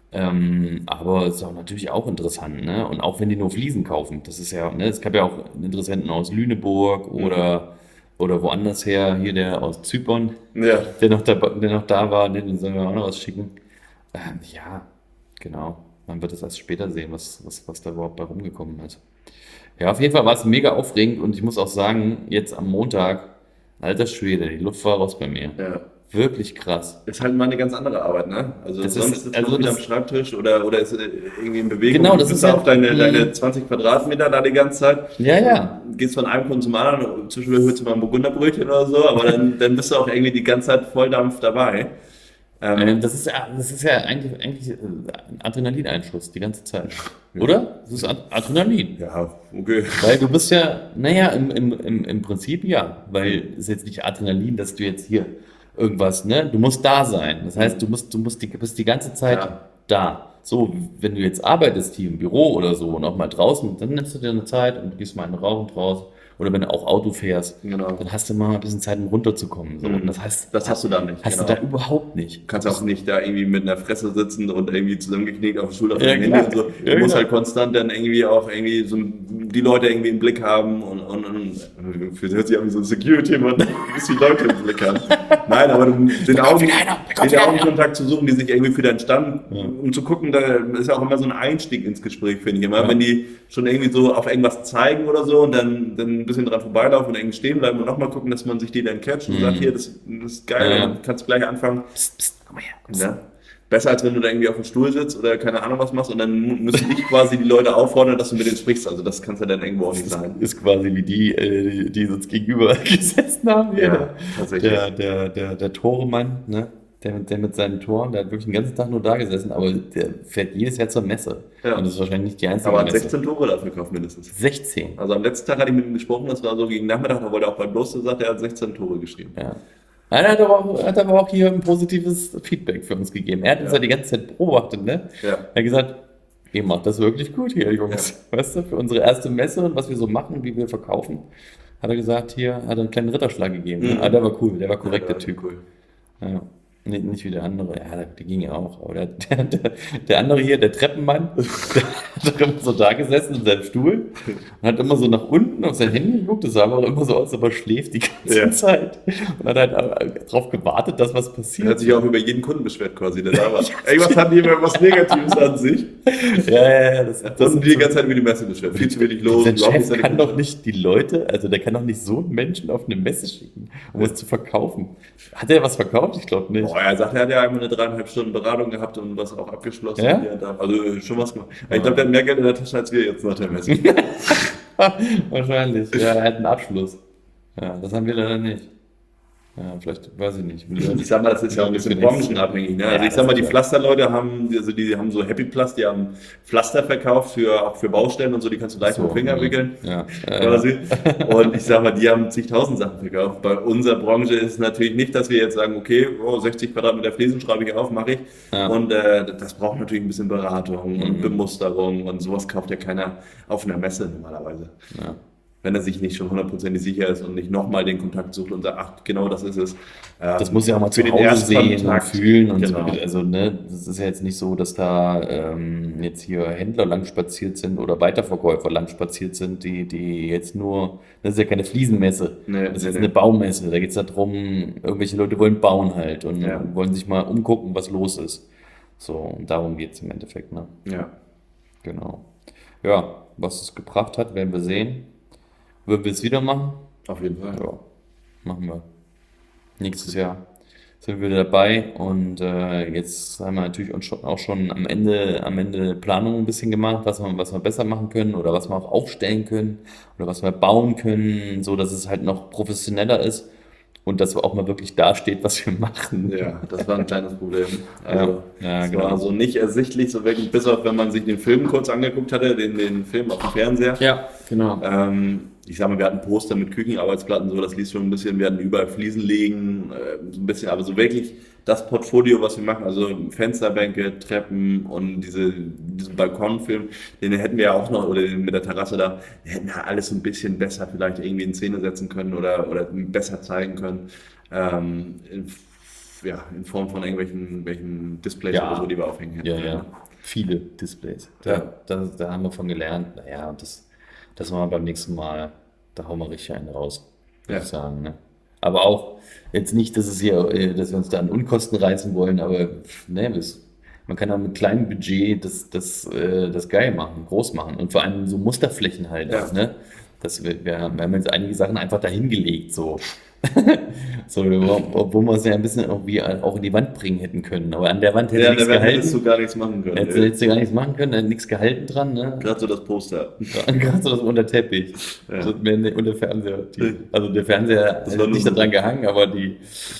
Ähm, aber es ist auch natürlich auch interessant, ne? Und auch wenn die nur Fliesen kaufen, das ist ja, ne? Es gab ja auch Interessenten aus Lüneburg oder, oder woanders her, hier der aus Zypern, Ja. der noch da, der noch da war, ne, den sollen wir auch noch was schicken. Ähm, ja, genau. Man wird es erst später sehen, was, was, was da überhaupt bei rumgekommen ist. Ja, auf jeden Fall war es mega aufregend und ich muss auch sagen, jetzt am Montag, alter Schwede, die Luft war raus bei mir. Ja. Wirklich krass. Ist halt mal eine ganz andere Arbeit, ne? Also Das sonst ist- sitzt also man wieder das- am Schreibtisch oder, oder ist äh, irgendwie in Bewegung. Genau, Du das bist ist ja- auf deine, Mhm. deine zwanzig Quadratmeter da die ganze Zeit. Ja, ja. Gehst von einem Kunden zum anderen, zwischendurch holst du mal ein Burgunderbrötchen oder so, aber dann, dann bist du auch irgendwie die ganze Zeit Volldampf dabei. Ähm, Ähm, das ist ja, das ist ja eigentlich, eigentlich äh, ein Adrenalineinschuss die ganze Zeit. Oder? Das ist Ad- Adrenalin. ja, okay. Weil du bist ja, naja, im, im, im, im Prinzip ja, weil es ist jetzt nicht Adrenalin, dass du jetzt hier irgendwas, ne? Du musst da sein. Das heißt, du musst, du musst die, bist die ganze Zeit Ja. da. So, wenn du jetzt arbeitest hier im Büro oder so und auch mal draußen, dann nimmst du dir eine Zeit und gehst mal einen Rauchen draußen. Oder wenn du auch Auto fährst, Genau. dann hast du mal ein bisschen Zeit, um runterzukommen. So. Und das heißt, Das hast du da nicht. hast genau. du da überhaupt nicht. Du kannst auch nicht da irgendwie mit einer Fresse sitzen und irgendwie zusammengeknickt auf dem Stuhl auf Ja, dem Handy klar. und so. Du Ja, musst klar. halt konstant dann irgendwie auch irgendwie so die Leute irgendwie im Blick haben und, und, und für hört sich an wie so ein Security-Mann, du musst die Leute im Blick haben. Nein, aber du, den, Augen, wieder einer, da kommt den wieder einer. Augenkontakt zu suchen, die sich irgendwie für deinen Stand, um zu gucken, da ist ja auch immer so ein Einstieg ins Gespräch, finde ich immer. Ja. Wenn die schon irgendwie so auf irgendwas zeigen oder so und dann, dann ein bisschen dran vorbeilaufen und irgendwie stehen bleiben und nochmal gucken, dass man sich die dann catcht und sagt, hier, das, das ist geil, Ja. dann kannst du gleich anfangen. Psst, psst, komm mal her. Psst. Ja. Besser als wenn du da irgendwie auf dem Stuhl sitzt oder keine Ahnung was machst und dann müssen dich quasi die Leute auffordern, dass du mit denen sprichst. Also das kannst du dann irgendwo auch nicht sein. Ist quasi wie die, äh, die, die uns gegenüber gesessen haben. Hier. Ja, der, tatsächlich. der, der, der, der Toremann, ne? Der, mit- der mit seinen Toren, der hat wirklich den ganzen Tag nur da gesessen, aber der fährt jedes Jahr zur Messe. Ja. Und das ist wahrscheinlich nicht die einzige Aber hat Messe. sechzehn Tore dafür gekauft mindestens. sechzehn. Also am letzten Tag hatte ich mit ihm gesprochen, das war so gegen Nachmittag, da wollte er auch beim Bloß gesagt, er hat sechzehn Tore geschrieben. Ja. Er hat aber, auch, hat aber auch hier ein positives Feedback für uns gegeben. Er hat uns Ja. ja die ganze Zeit beobachtet, ne? Ja. Er hat gesagt, ihr macht das wirklich gut hier, Jungs. Weißt du, für unsere erste Messe und was wir so machen, wie wir verkaufen, hat er gesagt, hier hat er einen kleinen Ritterschlag gegeben. Ne? Mhm. Ah, der war cool, der war korrekt, Ja, der Typ. Cool. Ja. Nicht, nicht wie der andere, ja, der, der ging ja auch. Aber der, der, der, der andere hier, der Treppenmann, der hat doch immer so da gesessen in seinem Stuhl und hat immer so nach unten auf sein Handy geguckt. Das sah aber auch immer so aus, als ob er schläft die ganze Ja. Zeit. Und hat halt darauf gewartet, dass was Er passiert. hat sich auch über jeden Kunden beschwert quasi, der da war. Irgendwas hatten die immer was Negatives an sich. Ja, ja, ja. Das, Das das und die ganze Zeit über die Messe beschwert. Viel zu wenig los. Sein überhaupt Chef nicht seine kann Kunden. doch nicht die Leute, also der kann doch nicht so einen Menschen auf eine Messe schicken, um es zu verkaufen. Hat er was verkauft? Ich glaube nicht. Boah, er sagt, er hat ja einmal eine dreieinhalb Stunden Beratung gehabt und was auch abgeschlossen. Ja? Hier und da. Also schon was gemacht. Ich glaube, der hat mehr Geld in der Tasche als wir jetzt nach der Messe. Wahrscheinlich. Ja, er hat einen Abschluss. Ja, das haben wir leider nicht. Ja, vielleicht, weiß ich nicht. Ich sag mal, das ist ja auch ein bisschen Ja, branchenabhängig. Ne? Also ja, ich sag mal, das die ist klar. Pflasterleute haben, also die haben so Happy Plast, die haben Pflaster verkauft für auch für Baustellen und so, die kannst du leicht So, mit dem Finger ja. wickeln. Ja, Quasi. Und ich sag mal, die haben zigtausend Sachen verkauft. Bei unserer Branche ist es natürlich nicht, dass wir jetzt sagen, okay, oh, sechzig Quadratmeter Fliesen schreibe ich auf, mache ich. Ja. Und äh, das braucht natürlich ein bisschen Beratung und Mhm. Bemusterung und sowas kauft ja keiner auf einer Messe normalerweise. ja. Wenn er sich nicht schon hundertprozentig sicher ist und nicht nochmal den Kontakt sucht und sagt, ach, genau das ist es. Ähm, Das muss ja auch mal für zu den Hause sehen und Erstkontakt. fühlen und Genau. so. Also, ne, das ist ja jetzt nicht so, dass da ähm, jetzt hier Händler lang spaziert sind oder Weiterverkäufer lang spaziert sind, die, die jetzt nur, das ist ja keine Fliesenmesse, Nee, das ist nee, jetzt nee. eine Baumesse. Da geht es darum, irgendwelche Leute wollen bauen halt und Ja. wollen sich mal umgucken, was los ist. So, und darum geht es im Endeffekt, ne? Ja. Genau. Ja, was es gebracht hat, werden wir sehen. Würden wir es wieder machen? Auf jeden Fall. Ja, machen wir. Nächstes Jahr sind wir wieder dabei und äh, jetzt haben wir natürlich uns schon, auch schon am Ende, am Ende Planung ein bisschen gemacht, was wir, was wir besser machen können oder was wir auch aufstellen können oder was wir bauen können, so dass es halt noch professioneller ist und dass wir auch mal wirklich dasteht, was wir machen. Ja, das war ein kleines Problem. Also, Ja, ja, es genau. war so nicht ersichtlich, so wirklich, bis auf wenn man sich den Film kurz angeguckt hatte, den, den Film auf dem Fernseher. Ja, genau. Ähm, ich sag mal, wir hatten Poster mit Küchenarbeitsplatten, so, das liest schon ein bisschen, wir hatten überall Fliesen legen, äh, so ein bisschen, aber so wirklich das Portfolio, was wir machen, also Fensterbänke, Treppen und diese, diesen Balkonfilm, den hätten wir ja auch noch, oder den mit der Terrasse da, den hätten wir alles so ein bisschen besser vielleicht irgendwie in Szene setzen können oder, oder besser zeigen können. Ähm, in, ja, in Form von irgendwelchen, irgendwelchen Displays Ja. oder so, die wir aufhängen hätten. Ja, können, ja. ne? Viele Displays. Da, Ja. da, da haben wir von gelernt. Naja, und das, das machen wir beim nächsten Mal. Da hauen wir richtig einen raus, würde Ja. ich sagen. Ne? Aber auch jetzt nicht, dass es hier, äh, dass wir uns da an Unkosten reißen wollen, aber ne, das, man kann auch mit kleinem Budget das, das, äh, das geil machen, groß machen und vor allem so Musterflächen halt. Ja. Auch, ne? Das, wir, wir haben jetzt einige Sachen einfach dahingelegt, so. So, obwohl wir es ja ein bisschen irgendwie auch in die Wand bringen hätten können. Aber an der Wand hätte Ja, nichts da gehalten. hättest du gar nichts machen können. Hättest, ey. hättest du gar nichts machen können, hätte nichts gehalten dran, ne? Gerade so das Poster. Gerade so das unter Teppich. Ja. So, wenn- und der Fernseher. Die, also der Fernseher Das ist war nur nicht so- daran gehangen, aber die,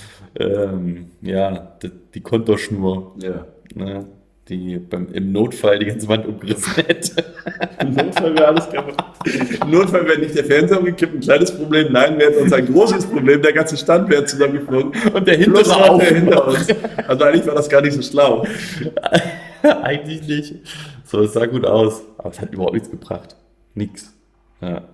ähm, ja, die, die Kontoschnur, Ja. ne? Die beim, im Notfall die ganze Wand umgerissen hätte. Im Notfall wäre alles kaputt. Im Notfall wäre nicht der Fernseher umgekippt, ein kleines Problem. Nein, wäre uns ein großes Problem. Der ganze Stand wäre zusammengeflogen. Und der Plus hintere noch auch. der hinter uns. Also eigentlich war das gar nicht so schlau. Eigentlich nicht. So, es sah gut aus, aber es hat überhaupt nichts gebracht. Nix. Ja.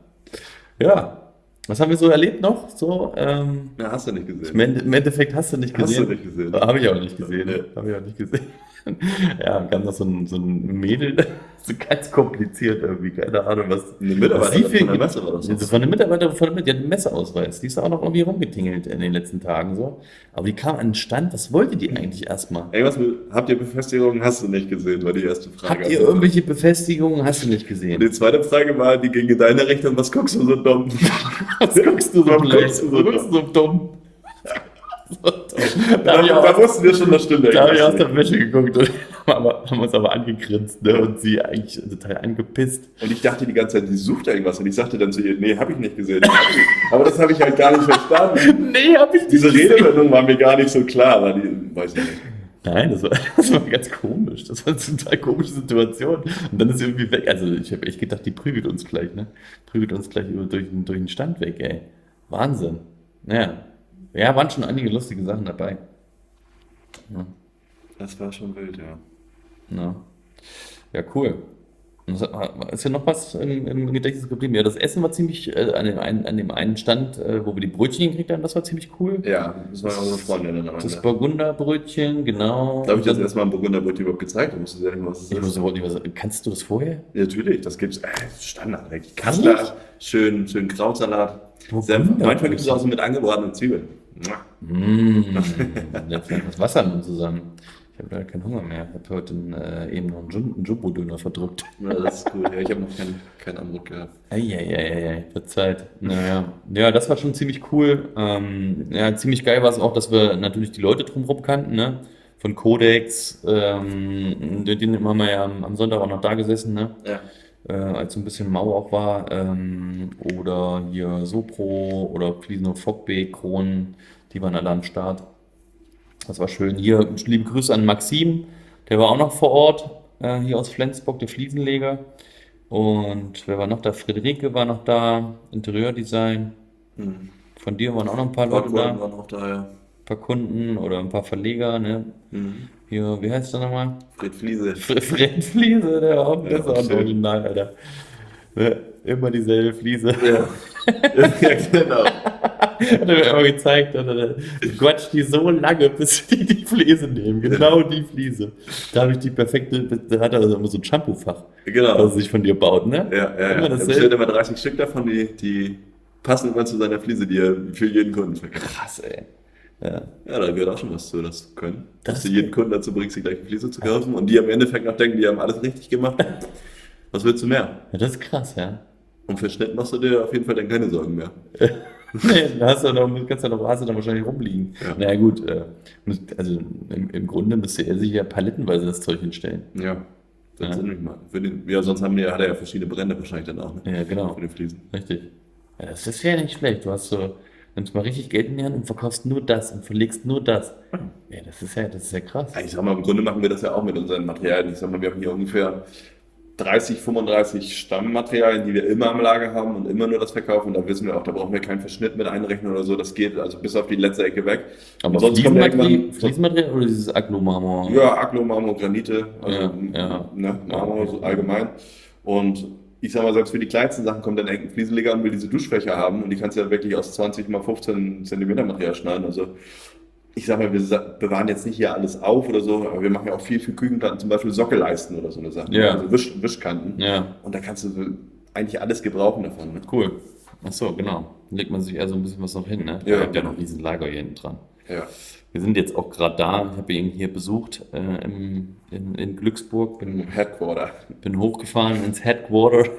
Ja. Was haben wir so erlebt noch? So, ähm, Ja, hast du nicht im gesehen. Ende- im Endeffekt hast du nicht Hast gesehen. du nicht gesehen. Habe ich auch nicht gesehen. Nee. Habe ich auch nicht gesehen. Ja, kam noch so ein, so ein Mädel, so ganz kompliziert irgendwie, keine Ahnung, was. Eine Mitarbeiterin was sie für- von der Messe war das so. Das war eine Mitarbeiterin von der Messe, die hat einen Messeausweis. Die ist auch noch irgendwie rumgetingelt in den letzten Tagen so. Aber die kam an den Stand, was wollte die eigentlich erstmal? Irgendwas mit, habt ihr Befestigungen? Hast du nicht gesehen, war die erste Frage. Habt ihr irgendwelche Befestigungen? Hast du nicht Und gesehen? die zweite Frage war, die ging in deine Richtung, was guckst du so dumm? Was guckst du so Warum blöd? guckst du so Warum guckst du so dumm? So dumm. Da Da, habe ich da auch, wussten wir schon, das stimmt da hab ich aus irgendwas der Wäsche geguckt und haben, aber, haben uns aber angegrinst, ne? Und sie eigentlich total angepisst. Und ich dachte die ganze Zeit, die sucht irgendwas. Und ich sagte dann zu ihr, nee, habe ich nicht gesehen. Aber das habe ich halt gar nicht verstanden. Nee, hab ich nicht Diese gesehen. Redewendung war mir gar nicht so klar. Weil die, weiß ich nicht. Nein, das war, das war ganz komisch. Das war eine total komische Situation. Und dann ist sie irgendwie weg. Also ich habe echt gedacht, die prügelt uns gleich, ne? Prügelt uns gleich über, durch, den- durch den Stand weg, ey. Wahnsinn. Naja. Ja, waren schon einige lustige Sachen dabei. Ja, Das war schon wild, ja. ja. Ja, cool. Und das- Ist ja noch was im, im Gedächtnis geblieben? Ja, das Essen war ziemlich, äh, an, dem einen, an dem einen Stand, äh, wo wir die Brötchen gekriegt haben, das war ziemlich cool. Ja, das waren unsere Freundinnen am Das Ende. Burgunderbrötchen, genau. Da habe ich das Und dann- erstmal im Burgunderbrot überhaupt gezeigt. Du musstest ja nicht mal, was es Ich ist. muss überhaupt nicht was, kannst du das vorher? Ja, natürlich, das gibt's. Äh, Standard. Ehrlich? Kassler, schön, schön Krautsalat. Senf. Burgunderbrötchen. Manchmal gibt es auch so mit angebratenen Zwiebeln. Mua. Mmh, jetzt fällt das Wasser nun zusammen. Ich habe leider keinen Hunger mehr. Ich habe heute äh, eben noch einen, Jum- einen Jumbo-Döner verdrückt. Ja, das ist cool. Ja, ich habe noch keinen kein Anruf gehabt. Eieieiei, wird Zeit. Naja, ja, das war schon ziemlich cool. Ähm, ja, ziemlich geil war es auch, dass wir natürlich die Leute drumherum kannten, ne? Von Codex, ähm, den den haben wir ja am, am Sonntag auch noch da gesessen, ne? Ja. Äh, als so ein bisschen Mau auch war. Ähm, oder hier Sopro oder Fliesen und Fockbeek, Kronen, die waren alle am Start. Das war schön. Hier liebe Grüße an Maxim, der war auch noch vor Ort, äh, hier aus Flensburg, der Fliesenleger. Und wer war noch da? Friederike war noch da, Interieurdesign. Hm. Von dir waren auch noch ein paar Ein paar Leute Kunden da, waren auch da, ja. ein paar Kunden oder ein paar Verleger. Ne? Mhm. Hier, wie heißt der nochmal? Fred Fliese. Fre- Fred Fliese, der auch, das ist Ja, auch ein schön. Original, Alter. Ne? Immer dieselbe Fliese. Ja. Ja, genau. Hat er mir immer gezeigt, hat er, du quatscht die so lange, bis die die Fliese nehmen. Genau die Fliese. Da habe ich die perfekte, da hat er also immer so ein Shampoo-Fach, Genau. was er sich von dir baut, ne? Ja, ja, Immer ja. Er dasselbe. bestellt immer dreißig Stück davon, die, die passen immer zu seiner Fliese, die er für jeden Kunden verkauft. Krass, ey. Ja. Ja, da gehört auch schon was zu, das zu können. Das Dass du ist jeden Kunden dazu bringst, die gleiche Fliese zu kaufen und die am Endeffekt noch denken, die haben alles richtig gemacht. Was willst du mehr? Ja, das ist krass, ja. Und für Schnitt machst du dir auf jeden Fall dann keine Sorgen mehr. Nee, da hast du noch, kannst du noch, hast du dann wahrscheinlich rumliegen. Ja. Naja, gut, äh, müsst- also im, im Grunde müsste er sich ja palettenweise das Zeug hinstellen. Ja. Das Ja. sind nicht mal. Für den, ja, sonst haben wir, hat er ja verschiedene Brände wahrscheinlich dann auch, ne? Ja, genau. Für die Fliesen. Richtig. Ja, das ist ja nicht schlecht. Du hast so, nimmst mal richtig Geld in die Hand und verkaufst nur das und verlegst nur das. Ja, das ist ja, das ist ja krass. Ja, ich sag mal, im Grunde machen wir das ja auch mit unseren Materialien. Ich sag mal, wir haben hier ungefähr dreißig, fünfunddreißig Stammmaterialien, die wir immer am Lager haben und immer nur das verkaufen. Und da wissen wir auch, da brauchen wir keinen Verschnitt mit einrechnen oder so. Das geht also bis auf die letzte Ecke weg. Aber Und sonst kommt ja Fliesenmaterial, irgendwann- Fliesenmaterial oder dieses Aglo-Marmor? Ja, Aglo, Marmor, Granite, also Ja, ja. Ne, Marmor so allgemein. Und ich sag mal, selbst für die kleinsten Sachen kommt dann irgendein Fliesenleger und will diese Duschfächer haben und die kannst du ja wirklich aus zwanzig mal fünfzehn Zentimeter Material schneiden. Also ich sag mal, wir sa- bewahren jetzt nicht hier alles auf oder so, aber wir machen ja auch viel für Küchenplatten, zum Beispiel Sockelleisten oder so eine Sache. Ja. Also Wisch, Wischkanten. Ja, Und da kannst du so eigentlich alles gebrauchen davon. Ne? cool. Ach so, genau. Legt man sich eher so ein bisschen was noch hin, ne? Ja. Ihr habt ja noch diesen Lager hier hinten dran. Ja. Wir sind jetzt auch gerade da. Ich habe ihn hier besucht äh, im, in, in Glücksburg. Bin, Im Headquarter. bin hochgefahren ins Headquarter.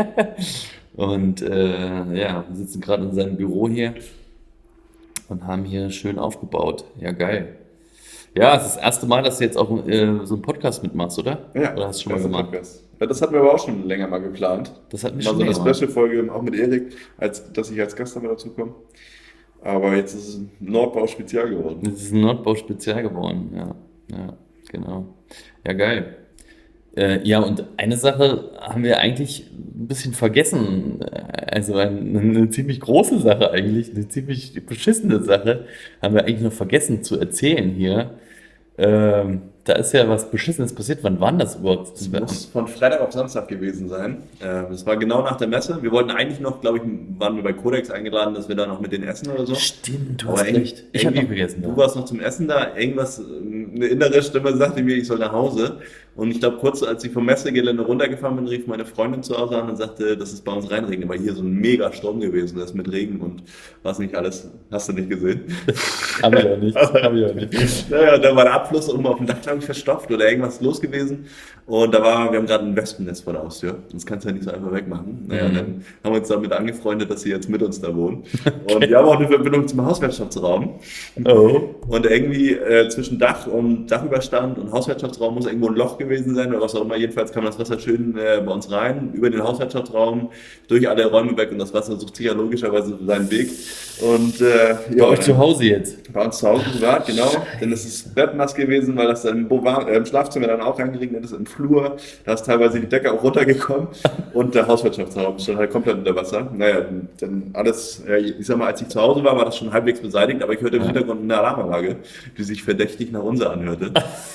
Und äh, ja, wir sitzen gerade in seinem Büro hier und haben hier schön aufgebaut. Ja, geil. Ja, es ist das erste Mal, dass du jetzt auch äh, so einen Podcast mitmachst, oder? Ja, Oder hast du schon mal das ist ein gemacht? Podcast. Ja, das hatten wir aber auch schon länger mal geplant. Das hat mich Mal schon so eine länger gemacht. Special-Folge auch mit Erik, als, dass ich als Gast damit dazu komme. Aber jetzt ist es ein Nordbau-Spezial geworden. Das ist ein Nordbau-Spezial geworden, ja. Ja, genau. Ja, geil. Äh, ja, und eine Sache haben wir eigentlich ein bisschen vergessen. Also eine, eine ziemlich große Sache eigentlich, eine ziemlich beschissene Sache haben wir eigentlich noch vergessen zu erzählen hier. Ähm, da ist ja was Beschissenes passiert. Wann war denn das überhaupt? Das muss von Freitag auf Samstag gewesen sein. Äh, Das war genau nach der Messe. Wir wollten eigentlich noch, glaube ich, waren wir bei Codex eingeladen, dass wir da noch mit denen essen oder so. Stimmt, du Aber hast irgendwie- recht. Ich habe noch irgendwie- vergessen. Du Ja. warst noch zum Essen da, irgendwas, äh, eine innere Stimme sagte mir, ich soll nach Hause. Und ich glaube, kurz als ich vom Messegelände runtergefahren bin, rief meine Freundin zu Hause an und sagte, dass es bei uns reinregnet. War hier so ein mega Sturm gewesen, das mit Regen und was nicht alles. Hast du nicht gesehen? Hab ich auch nicht. Hab ich auch nicht. Naja, da war der Abfluss oben auf dem Dach, glaube ich, verstopft oder irgendwas los gewesen. Und da war, wir haben gerade ein Wespennest vor der Haustür. Das kannst du ja nicht so einfach wegmachen. Naja, Mhm. dann haben wir uns damit angefreundet, dass sie jetzt mit uns da wohnen. Und wir haben auch eine Verbindung zum Hauswirtschaftsraum. Oh. Und irgendwie äh, zwischen Dach und Dachüberstand und Hauswirtschaftsraum muss irgendwo ein Loch gewesen sein oder was auch immer. Jedenfalls kam das Wasser schön äh, bei uns rein, über den Hauswirtschaftsraum, durch alle Räume weg und das Wasser sucht sich ja logischerweise seinen Weg. Und äh, Bei euch zu Hause jetzt. bei uns zu Hause privat, genau. Denn es ist bettnass gewesen, weil das dann im, Boulevard, äh, im Schlafzimmer dann auch reingeregnet ist, im Flur. Da ist teilweise die Decke auch runtergekommen und der Hauswirtschaftsraum stand halt komplett unter Wasser. Naja, dann alles, äh, ich sag mal, als ich zu Hause war, war das schon halbwegs beseitigt, aber ich hörte im Ja. Hintergrund eine Alarmanlage, die sich verdächtig nach unser anhörte.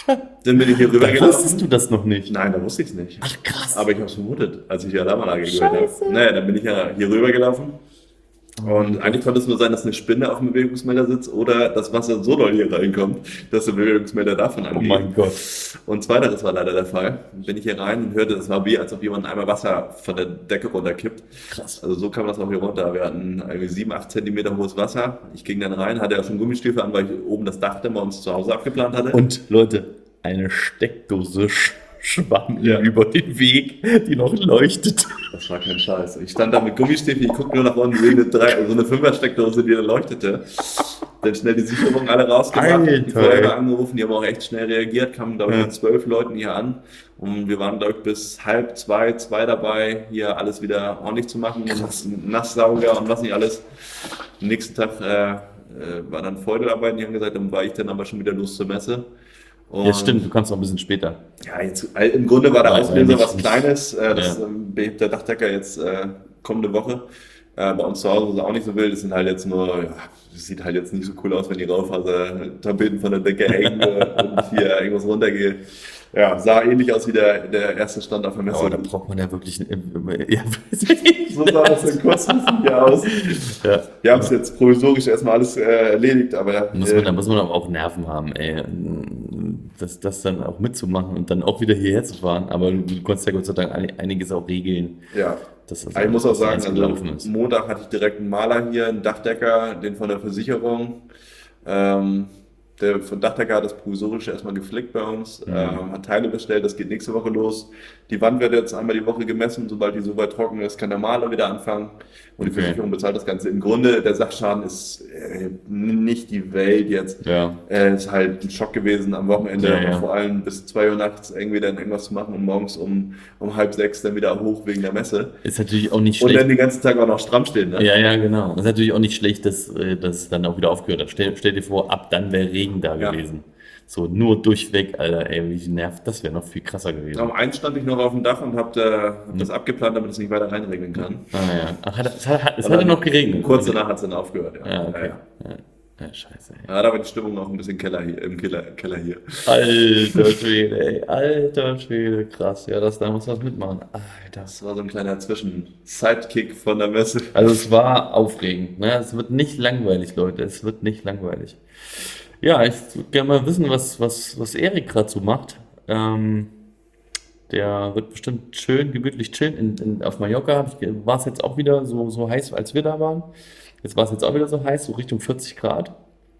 Dann bin ich hier rüber Da gelaufen. wusstest du das noch nicht. Nein, da wusste ich es nicht. Ach krass. Aber ich habe es vermutet, als ich die Alarmanlage gehört habe. Naja, dann bin ich ja hier rüber gelaufen. Und eigentlich konnte es nur sein, dass eine Spinne auf dem Bewegungsmelder sitzt oder das Wasser so doll hier reinkommt, dass der Bewegungsmelder davon Oh angeht. mein Gott. Und zweiteres war leider der Fall. Dann bin ich hier rein und hörte, das war wie, als ob jemand einmal Wasser von der Decke runterkippt. Krass. Also so kam das auch hier runter. Wir hatten irgendwie sieben, acht Zentimeter hohes Wasser. Ich ging dann rein, hatte ja schon Gummistiefel an, weil ich oben das Dach dann bei uns zu Hause abgeplant hatte. Und Leute, eine Steckdose sch schwamm Ja. über den Weg, die noch leuchtet. Das war kein Scheiß. Ich stand da mit Gummistiefel, ich guckte nur nach unten, sehe eine drei, so eine Fünfer-Steckdose, die da leuchtete. Dann schnell die Sicherungen alle rausgemacht, Alter, die Feuerwehr ey. angerufen, die haben auch echt schnell reagiert, kamen glaube ich Ja. mit zwölf Leuten hier an. Und wir waren glaube ich bis halb zwei, zwei dabei, hier alles wieder ordentlich zu machen. Krass. Und Nasssauger und was nicht alles. Am nächsten Tag äh, äh, war dann Feuerwehrarbeiten, die haben gesagt, dann war ich dann aber schon wieder los zur Messe. Und Ja, stimmt, du kannst noch ein bisschen später. ja, jetzt, äh, im Grunde war der Weil- Auslöser weil nicht- was Kleines. Äh, das Ja. ähm, behebt der Dachdecker jetzt äh, kommende Woche. Äh, bei uns zu Hause ist es auch nicht so wild. Es sind halt jetzt nur, ja, es sieht halt jetzt nicht so cool aus, wenn die Raufaser-Tapeten von der Decke hängen äh, und hier irgendwas runtergeht. Ja, sah ähnlich aus wie der, der erste Stand auf der Messe. Aber da braucht man ja wirklich ein, ja, weiß ich nicht. So sah das in kurzfristig hier aus. Ja. Wir haben es jetzt provisorisch erstmal alles äh, erledigt, aber Muss man, da äh, muss man aber auch Nerven haben, ey. Das, das dann auch mitzumachen und dann auch wieder hierher zu fahren. Aber du, du konntest ja Gott sei Dank ein- einiges auch regeln. ja. Dass das Aber ich muss auch dass sagen, alles also gelaufen ist. Montag hatte ich direkt einen Maler hier, einen Dachdecker, den von der Versicherung. Ähm, der von Dachdecker hat das provisorisch erstmal geflickt bei uns, Mhm. ähm, hat Teile bestellt, das geht nächste Woche los. Die Wand wird jetzt einmal die Woche gemessen, sobald die soweit trocken ist, kann der Maler wieder anfangen. Und die Okay. Versicherung bezahlt das Ganze. Im Grunde, der Sachschaden ist äh, nicht die Welt jetzt. Ja. Äh, ist halt ein Schock gewesen am Wochenende, Ja, aber ja. vor allem bis zwei Uhr nachts irgendwie dann irgendwas zu machen und morgens um, um halb sechs dann wieder hoch wegen der Messe. Ist natürlich auch nicht Und schlecht. dann den ganzen Tag auch noch stramm stehen, ne? Ja, ja, genau. Das ist natürlich auch nicht schlecht, dass, äh, dass es dann auch wieder aufgehört hat. Stell, stell dir vor, ab dann wäre Regen da Ja. gewesen. So, nur durchweg, Alter, ey, wie nervt, das wäre noch viel krasser gewesen. Um eins stand ich noch auf dem Dach und habe äh, hab das abgeplant, damit es nicht weiter reinregnen kann. Ah, ja. Ach, hat, es hat, es Und hatte dann noch geregnet. Kurz Okay. danach hat es dann aufgehört, ja. Ja, okay. Ja, ja. Ja, ja scheiße, ey. Ja, da war die Stimmung noch ein bisschen Keller hier, im Keller, Keller hier. Alter Schwede, ey. Alter Schwede, krass. Ja, das, da muss man was mitmachen. Alter. Das war so ein kleiner Zwischen-Sidekick von der Messe. Also es war aufregend. Ne? Es wird nicht langweilig, Leute. Es wird nicht langweilig. Ja, ich würde gerne mal wissen, was, was, was Erik gerade so macht. Ähm, der wird bestimmt schön, gemütlich chillen. In, in, auf Mallorca war es jetzt auch wieder so, so heiß, als wir da waren. Jetzt war es jetzt auch wieder so heiß, so Richtung vierzig Grad.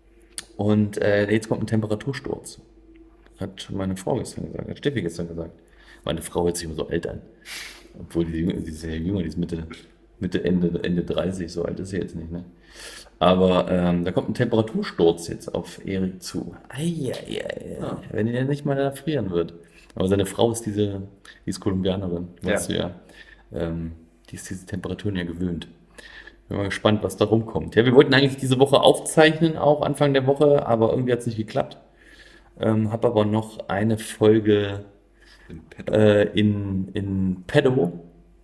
Und äh, jetzt kommt ein Temperatursturz. Hat meine Frau gestern gesagt, hat Steffi gestern gesagt. Meine Frau hört sich immer so alt an. Obwohl die, die ist ja jünger, die ist Mitte, Mitte Ende, Ende dreißig, so alt ist sie jetzt nicht, ne? Aber ähm, da kommt ein Temperatursturz jetzt auf Erik zu. Eieiei, Ja. wenn er nicht mal erfrieren wird. Aber seine Frau ist diese, die ist Kolumbianerin, weißt du ja. Ähm, die ist diese Temperaturen ja gewöhnt. Bin mal gespannt, was da rumkommt. Ja, wir wollten eigentlich diese Woche aufzeichnen, auch Anfang der Woche, aber irgendwie hat es nicht geklappt. Ähm, hab aber noch eine Folge Im Petto. äh, in, in Pedo.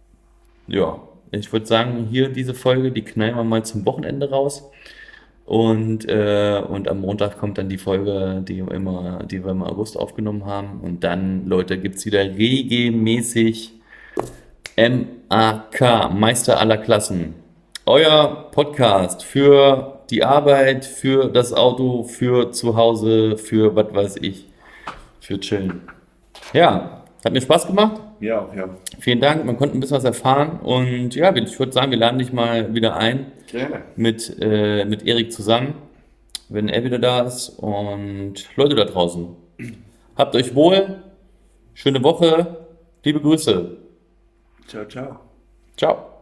Ja, ich würde sagen, hier diese Folge, die knallen wir mal zum Wochenende raus. Und, äh, und am Montag kommt dann die Folge, die wir, immer, die wir im August aufgenommen haben. Und dann, Leute, gibt es wieder regelmäßig M A K, Meister aller Klassen. Euer Podcast für die Arbeit, für das Auto, für zu Hause, für was weiß ich, für Chillen. Ja, hat mir Spaß gemacht. Ja, auch, ja. Vielen Dank, man konnte ein bisschen was erfahren. Und ja, ich würde sagen, wir laden dich mal wieder ein Gerne. mit, äh, mit Erik zusammen, wenn er wieder da ist. Und Leute da draußen, habt euch wohl, schöne Woche, liebe Grüße. Ciao, ciao. Ciao.